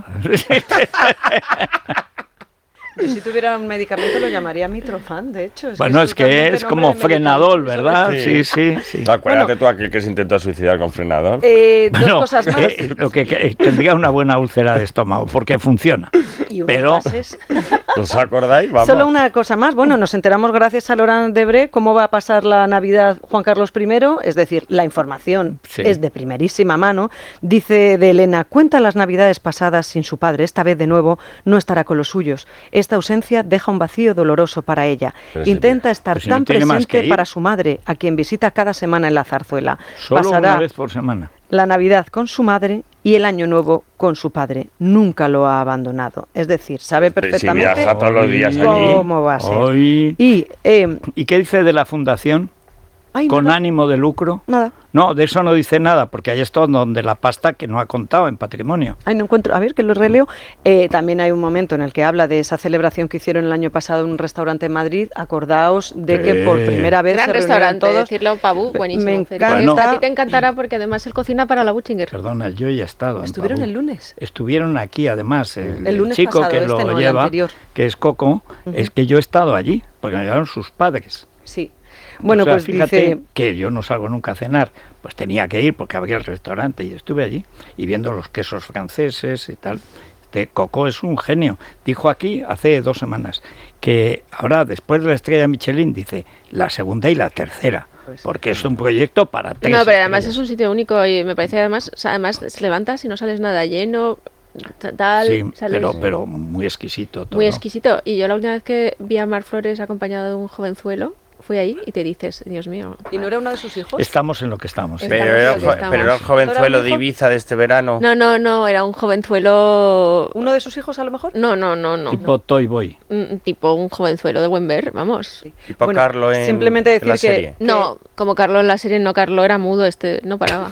Speaker 8: Yo si tuviera un medicamento lo llamaría Mitrofan, de hecho.
Speaker 6: Bueno, es que
Speaker 8: totalmente
Speaker 6: es
Speaker 8: nombre
Speaker 6: como
Speaker 8: de
Speaker 6: frenador,
Speaker 8: medicamento.
Speaker 6: ¿verdad? Sí, sí, sí.
Speaker 9: Acuérdate tú aquel que se intentó suicidar con frenador.
Speaker 8: Eh, dos
Speaker 6: Bueno,
Speaker 8: cosas más.
Speaker 6: eh, lo que, que tendría una buena úlcera de estómago, porque funciona.
Speaker 8: Y unos
Speaker 6: pero-
Speaker 8: gases.
Speaker 9: ¿Os acordáis? Vamos.
Speaker 8: Solo una cosa más. Bueno, nos enteramos gracias a Laurent Debré cómo va a pasar la Navidad Juan Carlos primero, es decir, la información
Speaker 6: Sí.
Speaker 8: es de primerísima mano. Dice de Elena, cuenta las Navidades pasadas sin su padre, esta vez de nuevo no estará con los suyos. Esta ausencia deja un vacío doloroso para ella.
Speaker 9: Pero sí,
Speaker 8: Intenta estar
Speaker 6: pues si no
Speaker 8: tan
Speaker 6: tiene más que
Speaker 8: presente
Speaker 6: ir.
Speaker 8: para su madre, a quien visita cada semana en la zarzuela.
Speaker 6: Solo
Speaker 8: Pasará
Speaker 6: una vez por semana.
Speaker 8: la Navidad con su madre y el Año Nuevo con su padre. Nunca lo ha abandonado. Es decir, sabe
Speaker 9: Si
Speaker 8: perfectamente
Speaker 9: viaja todos los días allí.
Speaker 8: cómo va a ser.
Speaker 6: Hoy-
Speaker 8: Y, eh,
Speaker 6: ¿Y qué dice de la fundación?
Speaker 8: ay,
Speaker 6: ¿Con
Speaker 8: nada,
Speaker 6: ánimo de lucro?
Speaker 8: nada.
Speaker 6: No, de eso no dice nada, porque ahí está donde la pasta que no ha contado en patrimonio.
Speaker 8: Ay, no encuentro. A ver, que lo releo. Eh, también hay un momento en el que habla de esa celebración que hicieron el año pasado en un restaurante en Madrid. Acordaos de que por
Speaker 6: Eh.
Speaker 8: primera vez
Speaker 7: Gran
Speaker 8: se reunieron
Speaker 7: restaurante,
Speaker 8: todos.
Speaker 7: decirlo, Pabú, buenísimo.
Speaker 8: Me
Speaker 7: Federico.
Speaker 8: encanta.
Speaker 7: Esto a ti te encantará porque además él cocina para la Butchinger.
Speaker 6: Perdona, yo ya he estado. en
Speaker 8: Estuvieron
Speaker 6: Pabú.
Speaker 8: el lunes.
Speaker 6: Estuvieron aquí, además, el,
Speaker 8: El lunes
Speaker 6: chico
Speaker 8: pasado,
Speaker 6: que
Speaker 8: este
Speaker 6: lo
Speaker 8: no, el
Speaker 6: lleva,
Speaker 8: anterior.
Speaker 6: que es Coco, es que yo he estado allí, porque me llevaron sus padres.
Speaker 8: Sí. Bueno,
Speaker 6: O sea,
Speaker 8: pues
Speaker 6: fíjate
Speaker 8: dice.
Speaker 6: que yo no salgo nunca a cenar, pues tenía que ir porque había el restaurante y estuve allí y viendo los quesos franceses y tal. Este Coco es un genio. Dijo aquí hace dos semanas que ahora, después de la estrella Michelin, dice la segunda y la tercera, porque es un proyecto para tres.
Speaker 7: No, pero además es
Speaker 6: estrellas.
Speaker 7: un sitio único y me parece además, o sea, además te levantas y no sales nada lleno, t- tal,
Speaker 6: Sí,
Speaker 7: sales
Speaker 6: pero, pero muy exquisito todo.
Speaker 7: muy exquisito. Y yo la última vez que vi a Mar Flores acompañado de un jovenzuelo fui ahí y te dices, Dios mío.
Speaker 8: ¿Y no era uno de sus hijos?
Speaker 6: Estamos en lo que estamos.
Speaker 9: Pero era, el jo- pero era el jovenzuelo de Ibiza de este verano.
Speaker 7: No, no, no, era un jovenzuelo...
Speaker 8: ¿Uno de sus hijos a lo mejor?
Speaker 7: No, no, no, no.
Speaker 6: Tipo Toy Boy.
Speaker 7: Mm, Tipo un jovenzuelo de buen ver, vamos.
Speaker 9: Tipo
Speaker 8: Bueno,
Speaker 9: Carlo en,
Speaker 8: simplemente
Speaker 9: en
Speaker 8: decir
Speaker 9: la
Speaker 8: que-
Speaker 9: serie.
Speaker 7: No, como Carlo en la serie, no, Carlo era mudo, este no paraba.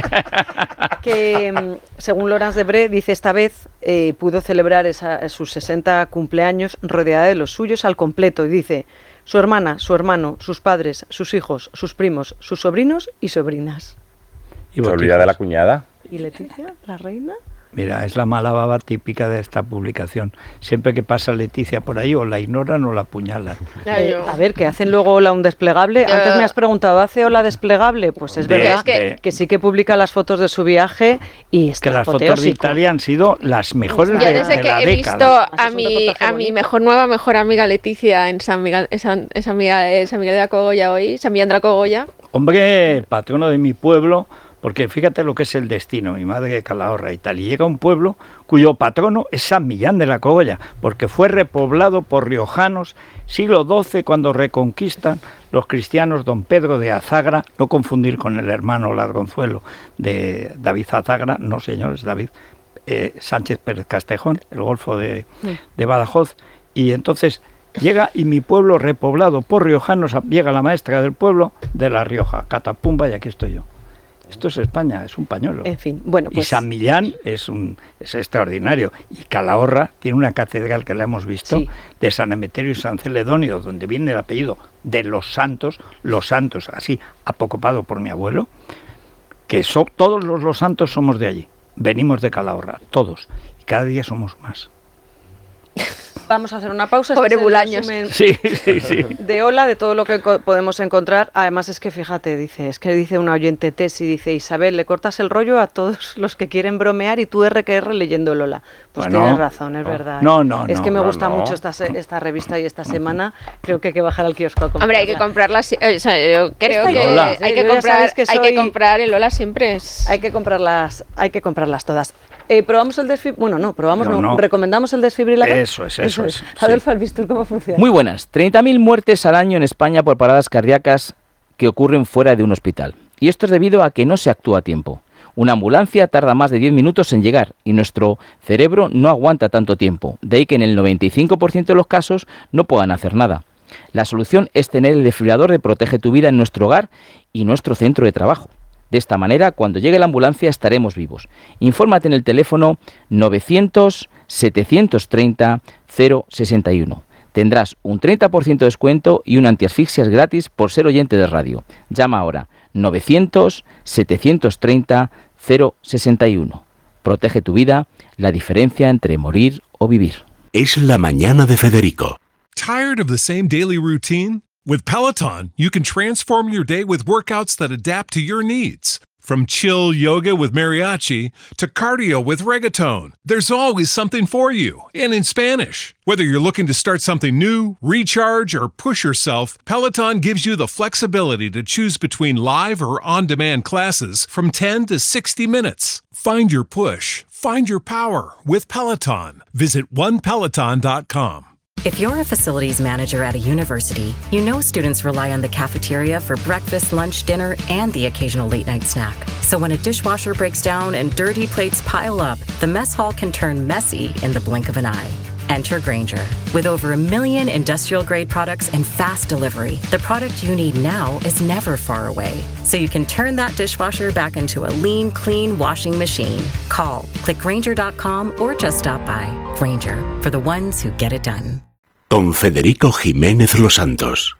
Speaker 8: Que mm, según Laurence Debré dice esta vez eh, pudo celebrar esa- sus sesenta cumpleaños rodeada de los suyos al completo y dice su hermana, su hermano, sus padres, sus hijos, sus primos, sus sobrinos y sobrinas.
Speaker 9: ¿Se olvida de la cuñada?
Speaker 8: ¿Y Leticia, la reina?
Speaker 6: Mira, es la mala baba típica de esta publicación. Siempre que pasa Leticia por ahí, o la ignoran o la apuñalan.
Speaker 8: Eh, a ver, que hacen luego Ola un desplegable.
Speaker 7: Yo-
Speaker 8: Antes me has preguntado, ¿hace Ola desplegable? Pues es
Speaker 6: De-
Speaker 8: verdad
Speaker 6: de-
Speaker 8: que sí que publica las fotos de su viaje y es
Speaker 6: Que las fotos de
Speaker 8: apoteósico.
Speaker 6: Italia han sido las mejores
Speaker 7: Yo
Speaker 6: de,
Speaker 7: desde
Speaker 6: de
Speaker 7: que
Speaker 6: la
Speaker 7: he visto
Speaker 6: década.
Speaker 7: a mi, a mi mejor nueva mejor amiga Leticia en San Miguel, esa, esa amiga, esa amiga de la Cogolla hoy, San Miguel de la Cogolla.
Speaker 6: Hombre, patrono de mi pueblo, porque fíjate lo que es el destino, mi madre de Calahorra y tal, y llega a un pueblo cuyo patrono es San Millán de la Cogolla, porque fue repoblado por riojanos, siglo doce, cuando reconquistan los cristianos don Pedro de Azagra, no confundir con el hermano Ladronzuelo de David Azagra, no señores, David eh, Sánchez Pérez Castejón, el Golfo de, de Badajoz, y entonces llega y mi pueblo repoblado por riojanos, llega la maestra del pueblo de La Rioja, Catapumba, y aquí estoy yo. Esto es España, es un pañuelo.
Speaker 8: En fin, bueno,
Speaker 6: Y
Speaker 8: pues
Speaker 6: San Millán es un es extraordinario. Y Calahorra tiene una catedral que la hemos visto,
Speaker 8: Sí.
Speaker 6: de San Emeterio y San Celedonio, donde viene el apellido de los santos, los santos, así apocopado por mi abuelo, que so- todos los, los santos somos de allí. Venimos de Calahorra, todos. Y cada día somos más.
Speaker 8: vamos a hacer una pausa.
Speaker 7: Pobre
Speaker 8: Este es el
Speaker 7: Bulaños.
Speaker 8: resumen
Speaker 6: Sí, sí, sí.
Speaker 8: De Ola, de todo lo que co- podemos encontrar. Además es que fíjate, dice, es que dice una oyente Tesi, dice Isabel, le cortas el rollo a todos los que quieren bromear y tú R que R leyendo el Ola. Pues
Speaker 6: Bueno,
Speaker 8: tienes razón, es verdad.
Speaker 6: no, no,
Speaker 8: Es
Speaker 6: no,
Speaker 8: que me
Speaker 6: no,
Speaker 8: gusta
Speaker 6: no.
Speaker 8: mucho esta, se- esta revista y esta semana. Creo que hay que bajar al kiosco a comprarla.
Speaker 7: Hombre, hay que comprarla. si- O sea, yo creo
Speaker 8: Esta
Speaker 7: que
Speaker 8: Lola.
Speaker 7: hay
Speaker 8: Sí,
Speaker 7: que
Speaker 8: yo ya
Speaker 7: comprar,
Speaker 8: sabes que
Speaker 7: hay que
Speaker 8: soy-
Speaker 7: comprar el Ola siempre. Es...
Speaker 8: Hay que comprarlas, hay que comprarlas todas. Eh, probamos el desfibrilador. Bueno, no, probamos,
Speaker 6: No,
Speaker 8: no,
Speaker 6: no.
Speaker 8: recomendamos el desfibrilador.
Speaker 6: Eso es, eso es, sí.
Speaker 8: Adolfo Albistur, ¿cómo funciona?
Speaker 16: Muy buenas. treinta mil muertes al año en España por paradas cardíacas que ocurren fuera de un hospital. Y esto es debido a que no se actúa a tiempo. Una ambulancia tarda más de diez minutos en llegar y nuestro cerebro no aguanta tanto tiempo. De ahí que en el noventa y cinco por ciento de los casos no puedan hacer nada. La solución es tener el desfibrilador de Protege tu Vida en nuestro hogar y nuestro centro de trabajo. De esta manera, cuando llegue la ambulancia estaremos vivos. Infórmate en el teléfono novecientos, setecientos treinta, cero sesenta y uno. Tendrás un treinta por ciento de descuento y un antiasfixias gratis por ser oyente de radio. Llama ahora novecientos, setecientos treinta, cero sesenta y uno. Protege tu vida, la diferencia entre morir o vivir.
Speaker 3: Es la mañana de Federico.
Speaker 15: Tired of the same daily routine? With Peloton, you can transform your day with workouts that adapt to your needs. From chill yoga with mariachi to cardio with reggaeton, there's always something for you, and in Spanish. Whether you're looking to start something new, recharge, or push yourself, Peloton gives you the flexibility to choose between live or on-demand classes from ten to sixty minutes. Find your push, find your power with Peloton. Visit one peloton dot com.
Speaker 14: If you're a facilities manager at a university, you know students rely on the cafeteria for breakfast, lunch, dinner, and the occasional late night snack. So when a dishwasher breaks down and dirty plates pile up, the mess hall can turn messy in the blink of an eye. Enter Grainger. With over a million industrial grade products and fast delivery, the product you need now is never far away. So you can turn that dishwasher back into a lean, clean washing machine. Call, click Grainger dot com, or just stop by. Grainger, for the ones who get it done.
Speaker 3: Con Federico Jiménez Los Santos.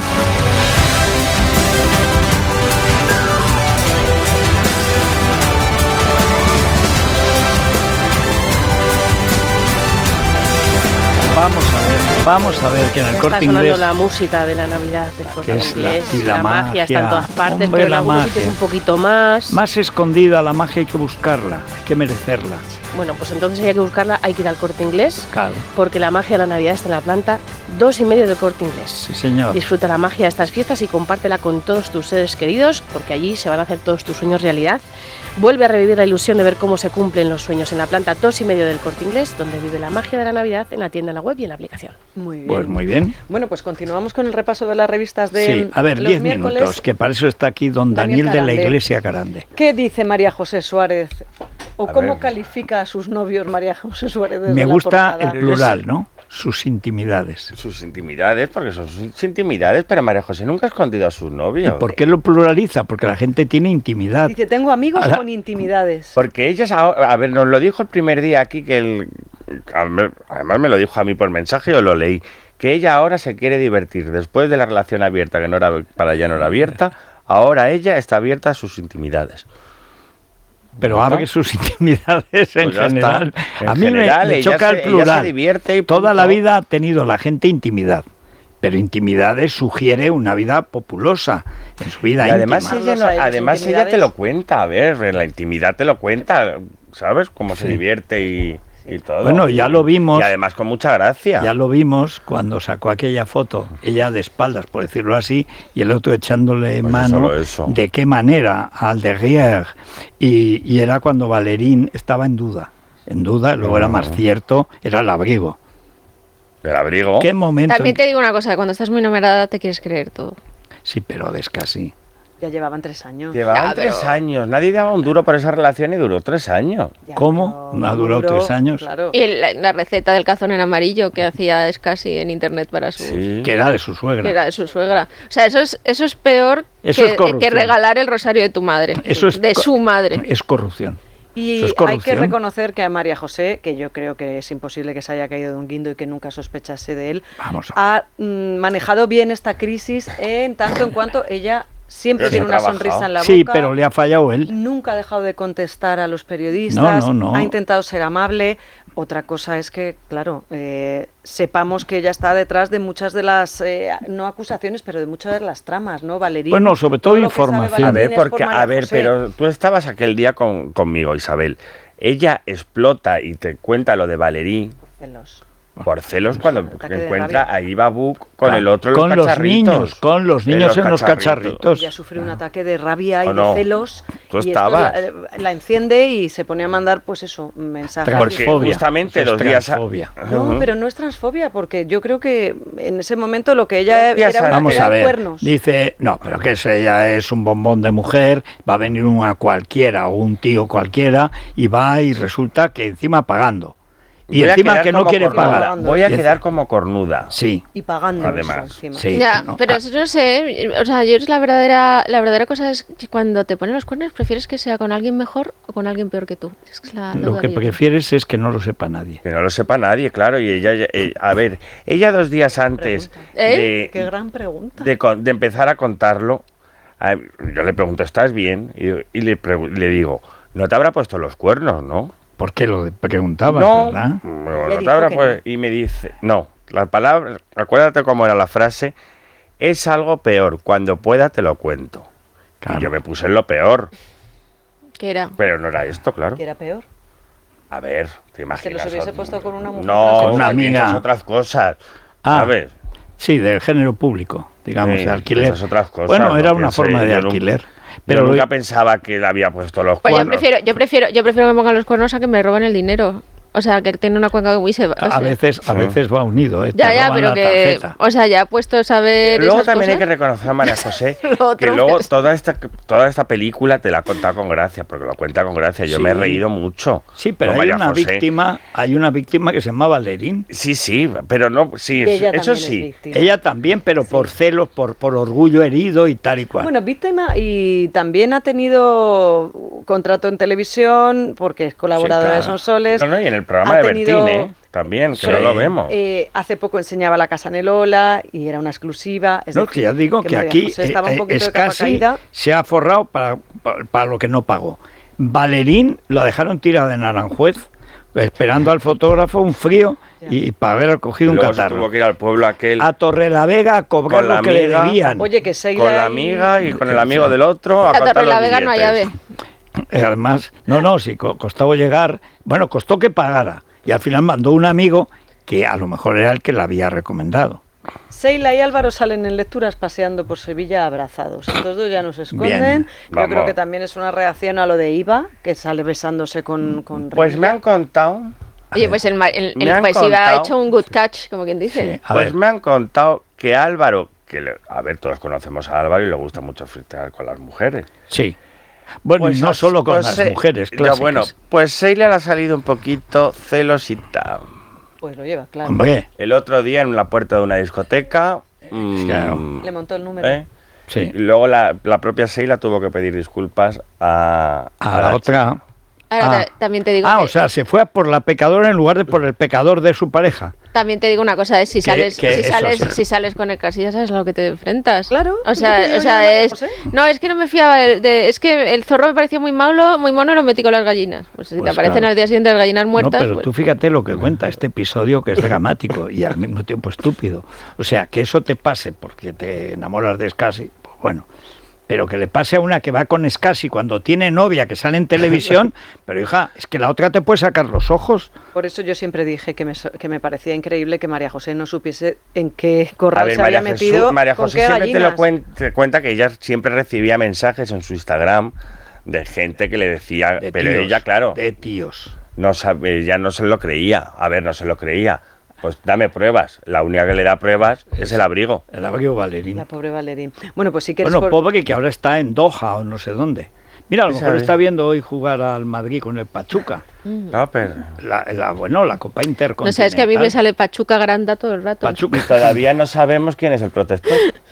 Speaker 6: Vamos a ver, vamos a ver que en el
Speaker 17: Está
Speaker 6: Corte
Speaker 17: sonando
Speaker 6: Inglés,
Speaker 17: la música de la Navidad del Corte
Speaker 6: que es la,
Speaker 17: Inglés.
Speaker 6: y la,
Speaker 17: magia está en todas partes,
Speaker 6: hombre,
Speaker 17: pero en
Speaker 6: la
Speaker 17: algunos
Speaker 6: magia.
Speaker 17: sitios un poquito más.
Speaker 6: Más escondida, la magia hay que buscarla, hay que merecerla.
Speaker 17: Bueno, pues entonces hay que buscarla, hay que ir al Corte Inglés,
Speaker 6: Claro.
Speaker 17: porque la magia de la Navidad está en la planta dos y medio del Corte Inglés.
Speaker 6: Sí, señor.
Speaker 17: Disfruta la magia de estas fiestas y compártela con todos tus seres queridos, porque allí se van a hacer todos tus sueños realidad. Vuelve a revivir la ilusión de ver cómo se cumplen los sueños en la planta dos y medio del Corte Inglés, donde vive la magia de la Navidad en la tienda, en la web y en la aplicación.
Speaker 8: Muy bien.
Speaker 6: Pues muy bien.
Speaker 8: Bueno, pues continuamos con el repaso de las revistas de
Speaker 6: Sí, a ver,
Speaker 8: los
Speaker 6: diez
Speaker 8: miércoles.
Speaker 6: minutos, que para eso está aquí don Daniel,
Speaker 8: Daniel
Speaker 6: de la
Speaker 8: Carande.
Speaker 6: Iglesia Carande.
Speaker 8: ¿Qué dice María José Suárez? ¿O
Speaker 9: A
Speaker 8: cómo
Speaker 9: ver.
Speaker 8: califica a sus novios María José Suárez? desde
Speaker 6: Me
Speaker 8: la
Speaker 6: gusta
Speaker 8: portada?
Speaker 6: el plural, ¿no? Sus intimidades.
Speaker 9: Sus intimidades, porque son sus intimidades, pero María José nunca ha escondido a sus
Speaker 6: ¿Y
Speaker 9: novios.
Speaker 6: por qué lo pluraliza? Porque la gente tiene intimidad.
Speaker 8: Dice, tengo amigos
Speaker 6: Ala.
Speaker 8: con intimidades.
Speaker 9: Porque ellas, ahora- a ver, nos lo dijo el primer día aquí, que el, además me lo dijo a mí por mensaje, yo lo leí, que ella ahora se quiere divertir. Después de la relación abierta, que no era para ella no era abierta, ahora ella está abierta a sus intimidades.
Speaker 6: Pero
Speaker 9: ¿No?
Speaker 6: abre sus intimidades en
Speaker 9: Pues ya
Speaker 6: general.
Speaker 9: está. En
Speaker 6: A mí me-
Speaker 9: general,
Speaker 6: me,
Speaker 9: ella
Speaker 6: choca
Speaker 9: se-
Speaker 6: el
Speaker 9: ella
Speaker 6: plural.
Speaker 9: se divierte y
Speaker 6: Toda
Speaker 9: punto.
Speaker 6: la vida ha tenido la gente intimidad. Pero intimidades sugiere una vida populosa en su vida
Speaker 9: Y además
Speaker 6: íntima.
Speaker 9: ella, no-
Speaker 8: Carlos, ¿hay
Speaker 9: además ella te
Speaker 8: intimidades?
Speaker 9: lo cuenta, a ver, en la intimidad te lo cuenta, ¿sabes? Cómo se
Speaker 6: Sí.
Speaker 9: divierte y, y todo.
Speaker 6: Bueno, ya lo vimos.
Speaker 9: Y además con mucha gracia.
Speaker 6: Ya lo vimos cuando sacó aquella foto, ella de espaldas, por decirlo así, y el otro echándole
Speaker 9: Pues
Speaker 6: mano.
Speaker 9: solo eso.
Speaker 6: ¿De qué manera? Al derrière. Y, y era cuando Valerín estaba en duda. En duda, luego era más cierto, era el abrigo.
Speaker 9: El abrigo.
Speaker 6: ¿Qué momento?
Speaker 7: También te digo una cosa, cuando estás muy enamorada te quieres creer todo.
Speaker 6: Sí, pero es casi.
Speaker 8: Ya llevaban tres años.
Speaker 9: Llevaban
Speaker 7: Ya, pero-
Speaker 9: tres años, nadie daba un duro por esa relación y duró tres años.
Speaker 8: Ya,
Speaker 6: ¿Cómo?
Speaker 8: pero
Speaker 6: ¿No ha durado
Speaker 8: duró,
Speaker 6: tres años?
Speaker 8: Claro.
Speaker 7: Y la, la receta del cazón en amarillo que hacía Escasi en internet para su...
Speaker 9: Sí.
Speaker 6: Que era de su
Speaker 7: que
Speaker 6: suegra.
Speaker 7: era de su suegra. O sea, eso es, eso es peor
Speaker 6: Eso
Speaker 7: que,
Speaker 6: es corrupción.
Speaker 7: que regalar el rosario de tu madre.
Speaker 6: Eso es
Speaker 7: de
Speaker 6: co-
Speaker 7: su madre.
Speaker 6: Es corrupción.
Speaker 8: Y
Speaker 6: Eso es
Speaker 8: hay que
Speaker 6: corrupción.
Speaker 8: reconocer que a María José, que yo creo que es imposible que se haya caído de un guindo y que nunca sospechase de él,
Speaker 6: Vamos a
Speaker 8: ha mm, manejado bien esta crisis en tanto en cuanto ella siempre
Speaker 9: Pero
Speaker 8: tiene
Speaker 9: se ha
Speaker 8: una
Speaker 9: trabajado.
Speaker 8: sonrisa en la
Speaker 6: Sí,
Speaker 8: boca.
Speaker 6: pero le ha fallado él.
Speaker 8: Nunca ha dejado de contestar a los periodistas,
Speaker 6: No, no, no.
Speaker 8: ha intentado ser amable. Otra cosa es que, claro, eh, sepamos que ella está detrás de muchas de las, eh, no acusaciones, pero de muchas de las tramas, ¿no, Valerín?
Speaker 6: Bueno, sobre todo
Speaker 8: lo que sabe
Speaker 6: información.
Speaker 9: A
Speaker 8: Valerín
Speaker 9: ver,
Speaker 8: es por
Speaker 9: porque,
Speaker 8: María
Speaker 9: a ver,
Speaker 8: José.
Speaker 9: pero tú estabas aquel día con, conmigo, Isabel. Ella explota y te cuenta lo de Valerí
Speaker 8: Celos.
Speaker 9: por celos cuando
Speaker 8: Ataque de
Speaker 9: encuentra
Speaker 8: rabia.
Speaker 9: a Iba Buc con
Speaker 6: Claro,
Speaker 9: el otro en
Speaker 6: con
Speaker 9: los
Speaker 6: los
Speaker 9: cacharritos.
Speaker 6: niños, con los niños en los cacharritos.
Speaker 8: Ella sufrió un ataque de rabia y
Speaker 9: ¿O no?
Speaker 8: de celos.
Speaker 9: Tú
Speaker 8: y esto
Speaker 9: estabas.
Speaker 8: la, la enciende y se pone a mandar, pues eso, mensajes.
Speaker 9: Porque
Speaker 6: Transfobia.
Speaker 9: justamente
Speaker 6: Eso es
Speaker 9: los días... a-
Speaker 6: transfobia.
Speaker 8: No,
Speaker 9: Ujú.
Speaker 8: pero no es transfobia, porque yo creo que en ese momento lo que ella
Speaker 9: Dos días
Speaker 8: era una
Speaker 9: antes.
Speaker 6: Vamos
Speaker 8: era
Speaker 6: a ver,
Speaker 8: cuernos.
Speaker 6: dice, no, pero que ese ella es un bombón de mujer, va a venir una cualquiera o un tío cualquiera y va y resulta que encima pagando. Y
Speaker 9: Voy a
Speaker 6: encima
Speaker 9: quedar
Speaker 6: que no
Speaker 9: como
Speaker 6: quiere
Speaker 9: cornuda.
Speaker 6: pagar.
Speaker 9: Voy a
Speaker 6: Y-
Speaker 9: quedar como cornuda.
Speaker 6: Sí,
Speaker 8: Y pagando
Speaker 9: Además,
Speaker 8: eso encima.
Speaker 6: sí.
Speaker 7: Ya,
Speaker 6: no,
Speaker 7: pero
Speaker 6: ah,
Speaker 7: no sé, o sea, yo es la verdadera, la verdadera cosa es que cuando te ponen los cuernos prefieres que sea con alguien mejor o con alguien peor que tú. Es que es la
Speaker 6: lo
Speaker 7: duda
Speaker 6: que
Speaker 7: que yo tengo.
Speaker 6: prefieres es que no lo sepa nadie.
Speaker 9: Que no lo sepa nadie, claro. Y ella, eh, a ver, ella dos días antes
Speaker 8: ¿Eh?
Speaker 9: de,
Speaker 8: Qué gran pregunta.
Speaker 9: de, con- de empezar a contarlo, a- yo le pregunto, ¿estás bien? Y, y le, pregu- le digo, no te habrá puesto los cuernos, ¿no?
Speaker 6: ¿Por qué lo preguntabas,
Speaker 9: no,
Speaker 6: verdad?
Speaker 9: no,
Speaker 8: Le
Speaker 9: no te
Speaker 8: dijo
Speaker 9: habrá
Speaker 8: que
Speaker 9: pu- Y me dice, no, la palabra, acuérdate cómo era la frase, es algo peor, cuando pueda te lo cuento.
Speaker 6: Claro.
Speaker 9: Y yo me puse en lo peor,
Speaker 7: ¿Qué era?
Speaker 9: pero no era esto, claro.
Speaker 8: Que era peor.
Speaker 9: A ver, te
Speaker 8: Que
Speaker 9: imaginas.
Speaker 8: los hubiese
Speaker 9: ot-
Speaker 8: puesto con una mujer.
Speaker 9: No,
Speaker 6: Con una
Speaker 9: aquí
Speaker 6: amiga.
Speaker 9: esas otras cosas,
Speaker 6: Ah,
Speaker 9: ¿sabes?
Speaker 6: Sí, del género público, digamos,
Speaker 9: Sí,
Speaker 6: de alquiler.
Speaker 9: esas otras cosas,
Speaker 6: Bueno, era
Speaker 9: no
Speaker 6: una
Speaker 9: piense,
Speaker 6: forma de
Speaker 9: yo nunca-
Speaker 6: alquiler.
Speaker 9: Pero
Speaker 6: Pero
Speaker 9: yo
Speaker 6: lo-
Speaker 9: nunca pensaba que le había puesto los
Speaker 7: Pues yo
Speaker 9: cuernos.
Speaker 7: prefiero, yo prefiero, yo prefiero que me pongan los cuernos a que me roben el dinero. O sea, que tiene una cuenca muy se va. o
Speaker 6: a
Speaker 7: sea,
Speaker 6: veces, a
Speaker 9: Sí.
Speaker 6: veces va unido, ¿eh? Te
Speaker 7: Ya, ya,
Speaker 6: roban
Speaker 7: pero
Speaker 6: la
Speaker 7: que,
Speaker 6: tarjeta.
Speaker 7: o sea, ya puesto a saber
Speaker 9: Luego
Speaker 7: esas
Speaker 9: también hay que
Speaker 7: cosas.
Speaker 9: reconocer a María José
Speaker 7: Lo
Speaker 9: que
Speaker 7: otro
Speaker 9: luego
Speaker 7: es-
Speaker 9: toda esta toda esta película te la ha contado con gracia, porque lo cuenta con gracia. Yo
Speaker 6: Sí.
Speaker 9: me he reído mucho.
Speaker 6: Sí, pero
Speaker 9: con
Speaker 6: hay
Speaker 9: María
Speaker 6: una
Speaker 9: José.
Speaker 6: víctima, hay una víctima que se llama Valerín.
Speaker 9: Sí, sí, pero no, sí,
Speaker 8: Y ella
Speaker 9: eso
Speaker 8: también es
Speaker 9: sí.
Speaker 8: víctima.
Speaker 6: Ella también, pero por celos, por, por orgullo herido y tal y cual.
Speaker 8: Bueno, víctima y también ha tenido contrato en televisión porque es colaboradora
Speaker 9: Sí,
Speaker 8: de
Speaker 9: claro.
Speaker 8: Sonsoles.
Speaker 9: No, no, y en el programa
Speaker 8: Ha
Speaker 9: de
Speaker 8: tenido-
Speaker 9: Bertín, ¿eh? También, que
Speaker 6: Sí.
Speaker 9: no lo vemos.
Speaker 8: Eh, hace poco enseñaba la casa Nelola y era una exclusiva. Es
Speaker 6: no,
Speaker 8: decir,
Speaker 6: que ya digo que,
Speaker 8: María
Speaker 6: aquí
Speaker 8: José estaba un
Speaker 6: eh,
Speaker 8: poquito
Speaker 6: es
Speaker 8: de capa
Speaker 6: casi
Speaker 8: caída.
Speaker 6: se ha forrado para, para, para lo que no pagó. Valerín la dejaron tirada en Aranjuez, esperando al fotógrafo un frío y, para haber cogido un
Speaker 9: Luego se
Speaker 6: catarro.
Speaker 9: tuvo que ir al pueblo aquel
Speaker 6: A Torrelavega a cobrar
Speaker 9: con la
Speaker 6: lo que le
Speaker 9: amiga,
Speaker 6: debían.
Speaker 8: Oye, que se
Speaker 9: con la amiga y con el amigo del otro a
Speaker 7: A
Speaker 9: contar los
Speaker 7: Torrelavega no hay
Speaker 9: billetes.
Speaker 7: llave.
Speaker 6: Eh, Además, no, no, sí, co- costaba llegar, bueno, costó que pagara. Y al final mandó un amigo que a lo mejor era el que la había recomendado.
Speaker 8: Seila y Álvaro salen en lecturas paseando por Sevilla abrazados. Estos dos ya no se esconden.
Speaker 6: Bien,
Speaker 8: Yo
Speaker 9: vamos.
Speaker 8: creo que también es una reacción a lo de Iva, que sale besándose con... con
Speaker 9: Pues me han contado.
Speaker 7: Oye, pues el, ma- el,
Speaker 9: Me
Speaker 7: el
Speaker 9: han
Speaker 7: pues Iva ha
Speaker 9: contado-
Speaker 7: hecho un good catch, como quien dice.
Speaker 9: Pues me han contado que Álvaro, que le- a ver, todos conocemos a Álvaro y le gusta mucho flirtear con las mujeres.
Speaker 6: Sí. Bueno,
Speaker 9: Pues
Speaker 6: y no
Speaker 9: as-
Speaker 6: solo con
Speaker 9: pues
Speaker 6: las
Speaker 9: se-
Speaker 6: mujeres
Speaker 9: ya,
Speaker 6: clásicas.
Speaker 9: bueno, pues Seila le ha salido un poquito celosita.
Speaker 8: Pues lo lleva, claro.
Speaker 6: Hombre.
Speaker 9: El otro día en la puerta de una discoteca. mm,
Speaker 6: Claro.
Speaker 8: Le montó el número.
Speaker 9: ¿eh?
Speaker 6: Sí.
Speaker 9: Y luego la, la propia Seila tuvo que pedir disculpas a,
Speaker 6: A la otra...
Speaker 7: Ahora,
Speaker 6: Ah.
Speaker 7: ta- también te digo
Speaker 6: Ah,
Speaker 7: que-
Speaker 6: o sea, se fue a por la pecadora en lugar de por el pecador de su pareja.
Speaker 7: También te digo una cosa, es si
Speaker 6: Que-
Speaker 7: sales,
Speaker 6: que
Speaker 7: si
Speaker 6: eso
Speaker 7: sales,
Speaker 6: sí.
Speaker 7: si sales con el Casillas, sabes a lo que te enfrentas.
Speaker 8: Claro.
Speaker 7: O sea, o sea, es, no, es que no me fiaba de, de- es que el zorro me parecía muy malo, muy mono y lo metí con las gallinas. Pues si
Speaker 6: Pues
Speaker 7: te aparecen
Speaker 6: claro.
Speaker 7: al día siguiente las gallinas muertas,
Speaker 6: No, pero
Speaker 7: pues-
Speaker 6: tú fíjate lo que cuenta este episodio, que es dramático y al mismo tiempo estúpido. O sea, que eso te pase porque te enamoras de Scassi, pues bueno. Pero que le pase a una que va con Scassi cuando tiene novia, que sale en televisión, pero hija, es que la otra te puede sacar los ojos.
Speaker 8: Por eso yo siempre dije que me, so- que me parecía increíble que María José no supiese en qué
Speaker 9: A
Speaker 8: corral
Speaker 9: ver,
Speaker 8: se
Speaker 9: María,
Speaker 8: había
Speaker 9: Jesús-
Speaker 8: metido,
Speaker 9: María
Speaker 8: con
Speaker 9: José
Speaker 8: qué
Speaker 9: siempre te lo
Speaker 8: gallinas.
Speaker 9: cuen- te cuenta que ella siempre recibía mensajes en su Instagram de gente que le decía, pero
Speaker 6: tíos,
Speaker 9: ella, claro,
Speaker 6: de tíos.
Speaker 9: no sabe, ella no se lo creía. A ver, no se lo creía. Pues dame pruebas. La única que le da pruebas es el abrigo.
Speaker 6: El abrigo Valerín.
Speaker 8: La pobre Valerín. Bueno, pues sí que eres
Speaker 6: Bueno,
Speaker 8: por-
Speaker 6: pobre que ahora está en Doha o no sé dónde. Mira, a lo
Speaker 9: ¿Qué
Speaker 6: mejor
Speaker 9: sabe?
Speaker 6: está viendo hoy jugar al Madrid con el Pachuca.
Speaker 9: No, pero...
Speaker 6: La, la- bueno, la Copa Intercontinental.
Speaker 7: no sabes que a mí me sale Pachuca Granda todo el rato.
Speaker 6: Pachuca.
Speaker 9: Y todavía no sabemos quién es el protector.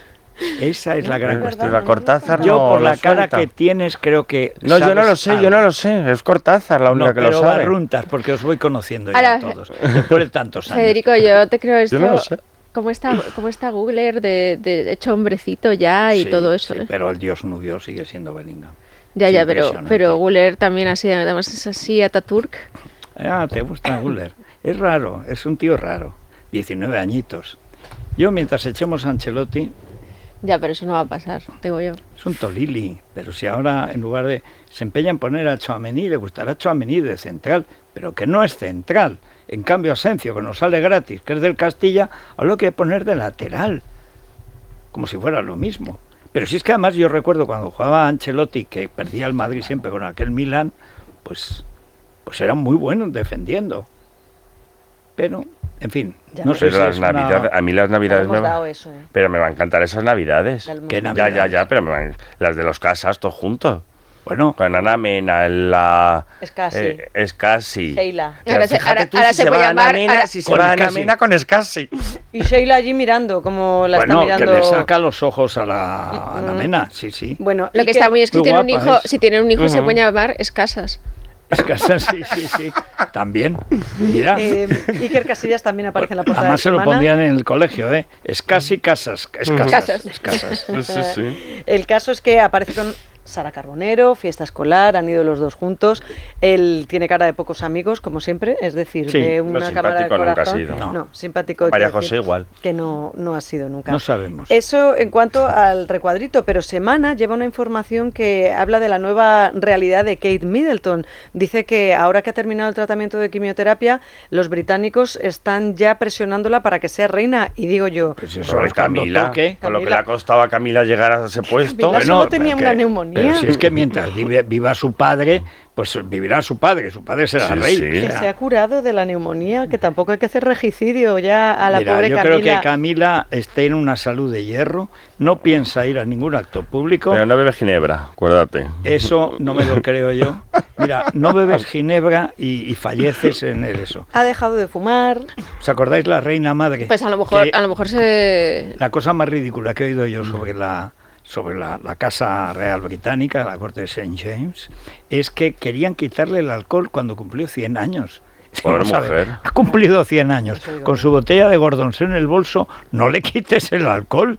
Speaker 6: Esa es la gran
Speaker 9: Estiva Cortázar
Speaker 6: Yo
Speaker 9: no
Speaker 6: por
Speaker 9: lo
Speaker 6: la cara
Speaker 9: suelta.
Speaker 6: que tienes creo que...
Speaker 9: No, yo no
Speaker 6: sabes
Speaker 9: lo sé,
Speaker 6: algo.
Speaker 9: yo no lo sé. Es Cortázar la única
Speaker 6: No,
Speaker 9: que
Speaker 6: pero
Speaker 9: lo sabe.
Speaker 6: barruntas, porque os voy conociendo ya
Speaker 7: Ahora,
Speaker 6: a todos. Después de tantos años.
Speaker 7: Federico, yo te creo esto.
Speaker 9: Yo no lo sé.
Speaker 7: ¿Cómo está, cómo está Googler de, de hecho hombrecito ya y
Speaker 6: Sí,
Speaker 7: todo eso?
Speaker 6: sí,
Speaker 7: ¿eh?
Speaker 6: pero el dios nubio sigue siendo Bellingham.
Speaker 7: Ya,
Speaker 6: Es
Speaker 7: ya, pero,
Speaker 6: impresionante.
Speaker 7: pero Guller también así, además es así Ataturk.
Speaker 6: Ah, te gusta Guller. Es raro, es un tío raro. diecinueve añitos. Yo, mientras echemos a Ancelotti,
Speaker 7: Ya, pero eso no va a pasar, digo yo.
Speaker 6: es un Tolili. Pero si ahora, en lugar de... Se empeña en poner a Tchouaméni, le gustará Tchouaméni de central, pero que no es central. En cambio, Asencio, que nos sale gratis, que es del Castilla, ahora lo que poner de lateral. Como si fuera lo mismo. Pero si es que además yo recuerdo cuando jugaba Ancelotti, que perdía el Madrid siempre con aquel Milan, pues, pues eran muy buenos defendiendo. Pero, en fin,
Speaker 8: Ya,
Speaker 6: no sé
Speaker 9: Pero
Speaker 6: si
Speaker 9: las
Speaker 6: es una-
Speaker 9: navidades, a mí las navidades
Speaker 8: hemos
Speaker 9: me
Speaker 8: dado
Speaker 9: van...
Speaker 8: eso, ¿eh?
Speaker 9: Pero me van a encantar esas navidades.
Speaker 8: Del
Speaker 6: ¿Qué
Speaker 8: mundo.
Speaker 9: Ya,
Speaker 6: navidades?
Speaker 9: ya, ya, pero me van... las de los casas, todos juntos.
Speaker 6: Bueno,
Speaker 9: Con Ana Mena, la...
Speaker 8: Es casi.
Speaker 9: eh, es casi.
Speaker 8: Sheila.
Speaker 9: Que
Speaker 7: Ahora se-
Speaker 9: fíjate
Speaker 7: ahora-
Speaker 9: tú
Speaker 7: ahora
Speaker 9: si
Speaker 7: se puede
Speaker 9: va Ana
Speaker 7: llamar-
Speaker 9: Mena,
Speaker 7: ahora-
Speaker 9: si se
Speaker 6: Con
Speaker 9: va Ana
Speaker 6: Escasi.
Speaker 9: Mena con Escasi.
Speaker 8: Y Sheila allí mirando, como la
Speaker 6: bueno,
Speaker 8: está
Speaker 6: que
Speaker 8: mirando.
Speaker 6: le saca los ojos a la, a la Mena, sí, sí.
Speaker 8: Bueno,
Speaker 7: Lo
Speaker 8: y
Speaker 7: que está muy es que
Speaker 6: Muy
Speaker 7: tiene un
Speaker 6: guapa
Speaker 7: hijo,
Speaker 6: es.
Speaker 7: si tienen un hijo se
Speaker 9: Ujú.
Speaker 7: puede llamar Escasas.
Speaker 6: Es que sí, sí, sí. También. Mira.
Speaker 8: Eh, Iker Casillas también aparece en la portada
Speaker 6: Además
Speaker 8: de
Speaker 6: se lo
Speaker 8: semana.
Speaker 6: pondrían en el colegio, ¿eh? Escasi casas. Escasas.
Speaker 7: Casas.
Speaker 6: Escasas.
Speaker 9: Sí, sí, sí.
Speaker 8: El caso es que aparece con Sara Carbonero, fiesta escolar, han ido los dos juntos. Él tiene cara de pocos amigos, como siempre, es decir,
Speaker 6: Sí,
Speaker 8: de
Speaker 9: no,
Speaker 8: una cámara de
Speaker 9: simpático nunca ha
Speaker 8: corazón.
Speaker 9: sido.
Speaker 8: No,
Speaker 6: No.
Speaker 8: simpático. hay que
Speaker 9: María
Speaker 8: decir
Speaker 9: José igual.
Speaker 8: Que no, no ha sido nunca.
Speaker 6: No sabemos.
Speaker 8: Eso en cuanto al recuadrito, pero Semana lleva una información que habla de la nueva realidad de Kate Middleton. Dice que ahora que ha terminado el tratamiento de quimioterapia, los británicos están ya presionándola para que sea reina. Y digo yo,
Speaker 6: Pues eso
Speaker 9: Sobre
Speaker 6: es cuando
Speaker 9: Camila,
Speaker 6: toque.
Speaker 9: con lo que le
Speaker 8: Camila.
Speaker 9: ha costado a Camila llegar a ese puesto.
Speaker 8: Camila solo tenía
Speaker 6: porque-
Speaker 8: una neumonía.
Speaker 6: Pero si es que mientras vive- viva su padre, pues vivirá su padre, su padre será
Speaker 9: Sí,
Speaker 6: rey.
Speaker 9: sí.
Speaker 6: O
Speaker 8: que
Speaker 6: sea,
Speaker 8: se ha curado de la neumonía, que tampoco hay que hacer regicidio ya a la
Speaker 6: mira,
Speaker 8: pobre
Speaker 6: yo
Speaker 8: Camila.
Speaker 6: creo que Camila esté en una salud de hierro, no piensa ir a ningún acto público.
Speaker 9: Pero no bebe ginebra, acuérdate.
Speaker 6: Eso no me lo creo yo. Mira, no bebes ginebra y, y falleces en el eso.
Speaker 8: Ha dejado de fumar.
Speaker 6: ¿Os acordáis la reina madre?
Speaker 7: Pues a lo mejor,
Speaker 6: Que
Speaker 7: a lo mejor se.
Speaker 6: la cosa más ridícula que he oído yo sobre la sobre la, la Casa Real Británica, la corte de Saint James, es que querían quitarle el alcohol cuando cumplió cien años.
Speaker 9: Pobre
Speaker 6: Vamos a ver,
Speaker 9: mujer.
Speaker 6: ha cumplido cien años. Con su botella de Gordon's en el bolso, no le quites el alcohol.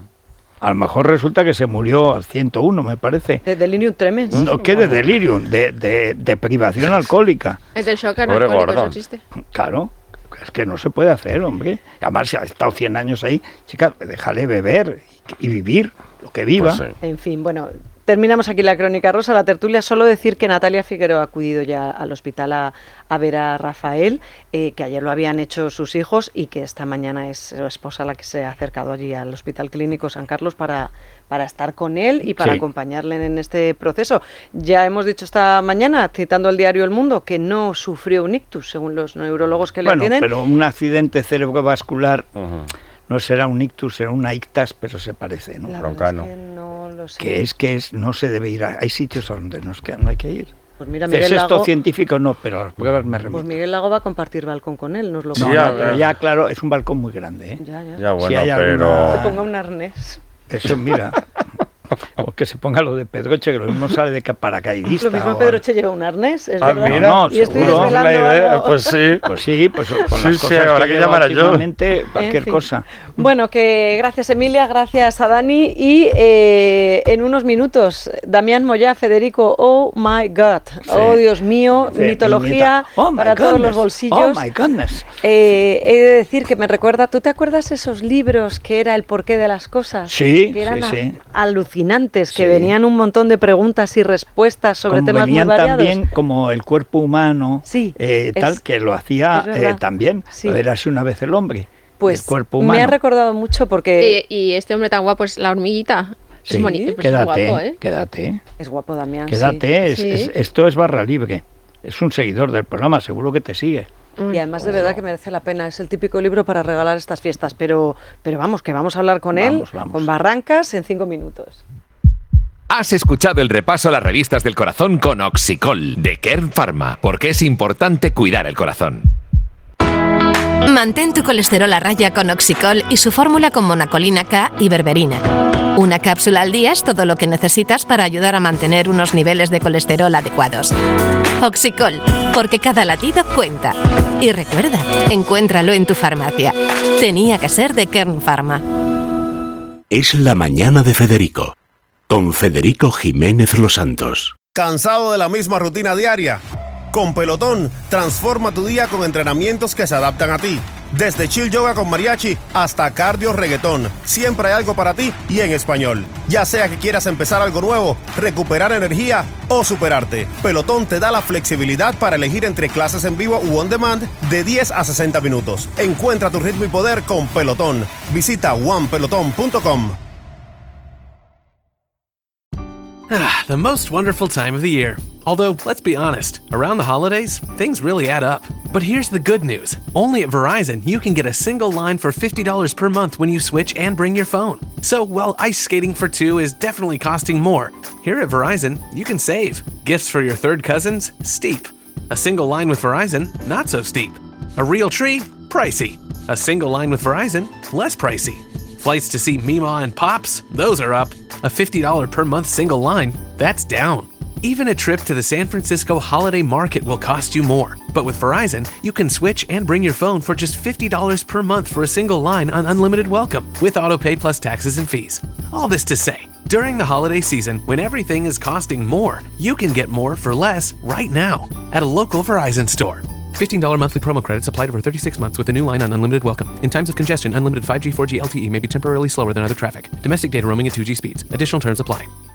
Speaker 6: A lo mejor resulta que se murió al ciento uno, me parece.
Speaker 8: De delirium tremens.
Speaker 6: No, que de delirium, de, de, de privación alcohólica.
Speaker 7: Es del shock
Speaker 9: Pobre
Speaker 7: analógico, eso
Speaker 9: gordo.
Speaker 7: existe.
Speaker 6: Claro, es que no se puede hacer, hombre. Además, si ha estado cien años ahí, chica, déjale beber y, y vivir lo que viva.
Speaker 9: Pues sí.
Speaker 8: En fin, bueno, terminamos aquí la crónica rosa, la tertulia. Solo decir que Natalia Figueroa ha acudido ya al hospital a, a ver a Rafael, eh, que ayer lo habían hecho sus hijos y que esta mañana es su esposa la que se ha acercado allí al Hospital Clínico San Carlos para, para estar con él y para
Speaker 6: Sí.
Speaker 8: acompañarle en este proceso. Ya hemos dicho esta mañana, citando el diario El Mundo, que no sufrió un ictus, según los neurólogos que le
Speaker 6: Bueno,
Speaker 8: atienden.
Speaker 6: pero un accidente cerebrovascular no será un ictus, será una ictas, pero se parece, ¿no?
Speaker 8: La verdad es que no lo sé.
Speaker 6: Que es que es, no se debe ir a, hay sitios a donde nos quedan, no hay que ir.
Speaker 8: Pues mira,
Speaker 6: ¿Es
Speaker 8: Miguel
Speaker 6: esto
Speaker 8: Lago,
Speaker 6: científico? No, pero las pruebas me
Speaker 8: pues
Speaker 6: remiten.
Speaker 8: Miguel Lago va a compartir balcón con él, nos lo
Speaker 6: No,
Speaker 8: comenta.
Speaker 6: no, pero ya, claro, es un balcón muy grande, ¿eh?
Speaker 8: Ya, ya.
Speaker 9: Ya, bueno,
Speaker 6: Si hay
Speaker 9: pero...
Speaker 6: alguna-
Speaker 8: Se ponga un arnés.
Speaker 6: Eso, mira. O que se ponga lo de Pedroche, que lo mismo sale de ca- paracaidista.
Speaker 8: Lo mismo
Speaker 6: o-
Speaker 8: Pedroche lleva un arnés, es
Speaker 6: Ah,
Speaker 8: verdad.
Speaker 6: mira, no,
Speaker 8: y estoy
Speaker 6: seguro.
Speaker 8: desvelando
Speaker 6: La idea,
Speaker 8: algo.
Speaker 6: pues sí. Pues sí, pues con
Speaker 9: Sí,
Speaker 6: las
Speaker 9: sí,
Speaker 6: cosas
Speaker 9: habrá que
Speaker 6: lleva
Speaker 9: llamar a John.
Speaker 6: últimamente, cualquier
Speaker 8: En fin.
Speaker 6: cosa.
Speaker 8: Bueno, que gracias Emilia, gracias a Dani y eh, en unos minutos, Damián Moyá, Federico, oh my God, oh Dios mío,
Speaker 6: Sí,
Speaker 8: mitología
Speaker 6: oh my
Speaker 8: para todos
Speaker 6: goodness,
Speaker 8: los bolsillos.
Speaker 6: Oh my goodness.
Speaker 8: Eh, he de decir que me recuerda, ¿tú te acuerdas esos libros que era el porqué de las cosas?
Speaker 6: Sí,
Speaker 8: que eran
Speaker 6: sí, sí.
Speaker 8: a- alucinantes, que
Speaker 6: Sí.
Speaker 8: venían un montón de preguntas y respuestas sobre
Speaker 6: Como
Speaker 8: temas muy
Speaker 6: venían
Speaker 8: variados.
Speaker 6: también como el cuerpo humano, eh, tal,
Speaker 8: es-
Speaker 6: que lo hacía
Speaker 8: es verdad.
Speaker 6: eh, también.
Speaker 8: Sí.
Speaker 6: Lo era así una vez el hombre.
Speaker 8: Pues
Speaker 6: el cuerpo
Speaker 8: me
Speaker 6: humano.
Speaker 8: ha recordado mucho porque...
Speaker 7: Y, y este hombre tan guapo es la hormiguita.
Speaker 6: Sí,
Speaker 7: es bonito, pues
Speaker 6: quédate,
Speaker 7: es guapo, ¿eh?
Speaker 6: quédate.
Speaker 8: Es guapo Damián, sí.
Speaker 6: Quédate, es-
Speaker 7: Sí.
Speaker 6: es- esto es barra libre. Es un seguidor del programa, seguro que te sigue.
Speaker 8: Y además de verdad que merece la pena, es el típico libro para regalar estas fiestas, pero, pero vamos, que vamos a hablar con él,
Speaker 6: Vamos, vamos.
Speaker 8: con Barrancas, en cinco minutos.
Speaker 4: Has escuchado el repaso a las revistas del corazón con Oxicol de Kern Pharma, porque es importante cuidar el corazón.
Speaker 18: Mantén tu colesterol a raya con Oxicol y su fórmula con monacolina K y berberina. Una cápsula al día es todo lo que necesitas para ayudar a mantener unos niveles de colesterol adecuados. Oxicol, porque cada latido cuenta. Y recuerda, encuéntralo en tu farmacia. Tenía que ser de Kern Pharma.
Speaker 3: Es la mañana de Federico, con Federico Jiménez Los Santos.
Speaker 10: ¿Cansado de la misma rutina diaria? Con Pelotón, transforma tu día con entrenamientos que se adaptan a ti. Desde chill yoga con mariachi hasta cardio reggaetón, siempre hay algo para ti y en español. Ya sea que quieras empezar algo nuevo, recuperar energía o superarte, Pelotón te da la flexibilidad para elegir entre clases en vivo u on demand de diez a sesenta minutos. Encuentra tu ritmo y poder con Pelotón. Visita one peloton punto com.
Speaker 19: Ah, the most wonderful time of the year. Although, let's be honest, around the holidays, things really add up. But here's the good news. Only at Verizon, you can get a single line for fifty dollars per month when you switch and bring your phone. So, while ice skating for two is definitely costing more, here at Verizon, you can save. Gifts for your third cousins? Steep. A single line with Verizon? Not so steep. A real tree? Pricey. A single line with Verizon? Less pricey. Flights to see Mima and Pops? Those are up. A fifty dollars per month single line? That's down. Even a trip to the San Francisco Holiday Market will cost you more. But with Verizon, you can switch and bring your phone for just fifty dollars per month for a single line on unlimited welcome, with autopay plus taxes and fees. All this to say, during the holiday season, when everything is costing more, you can get more for less right now at a local Verizon store. fifteen dollars monthly promo credits applied over thirty-six months with a new line on unlimited welcome. In times of congestion, unlimited five G, four G L T E may be temporarily slower than other traffic. Domestic data roaming at two G speeds. Additional terms apply.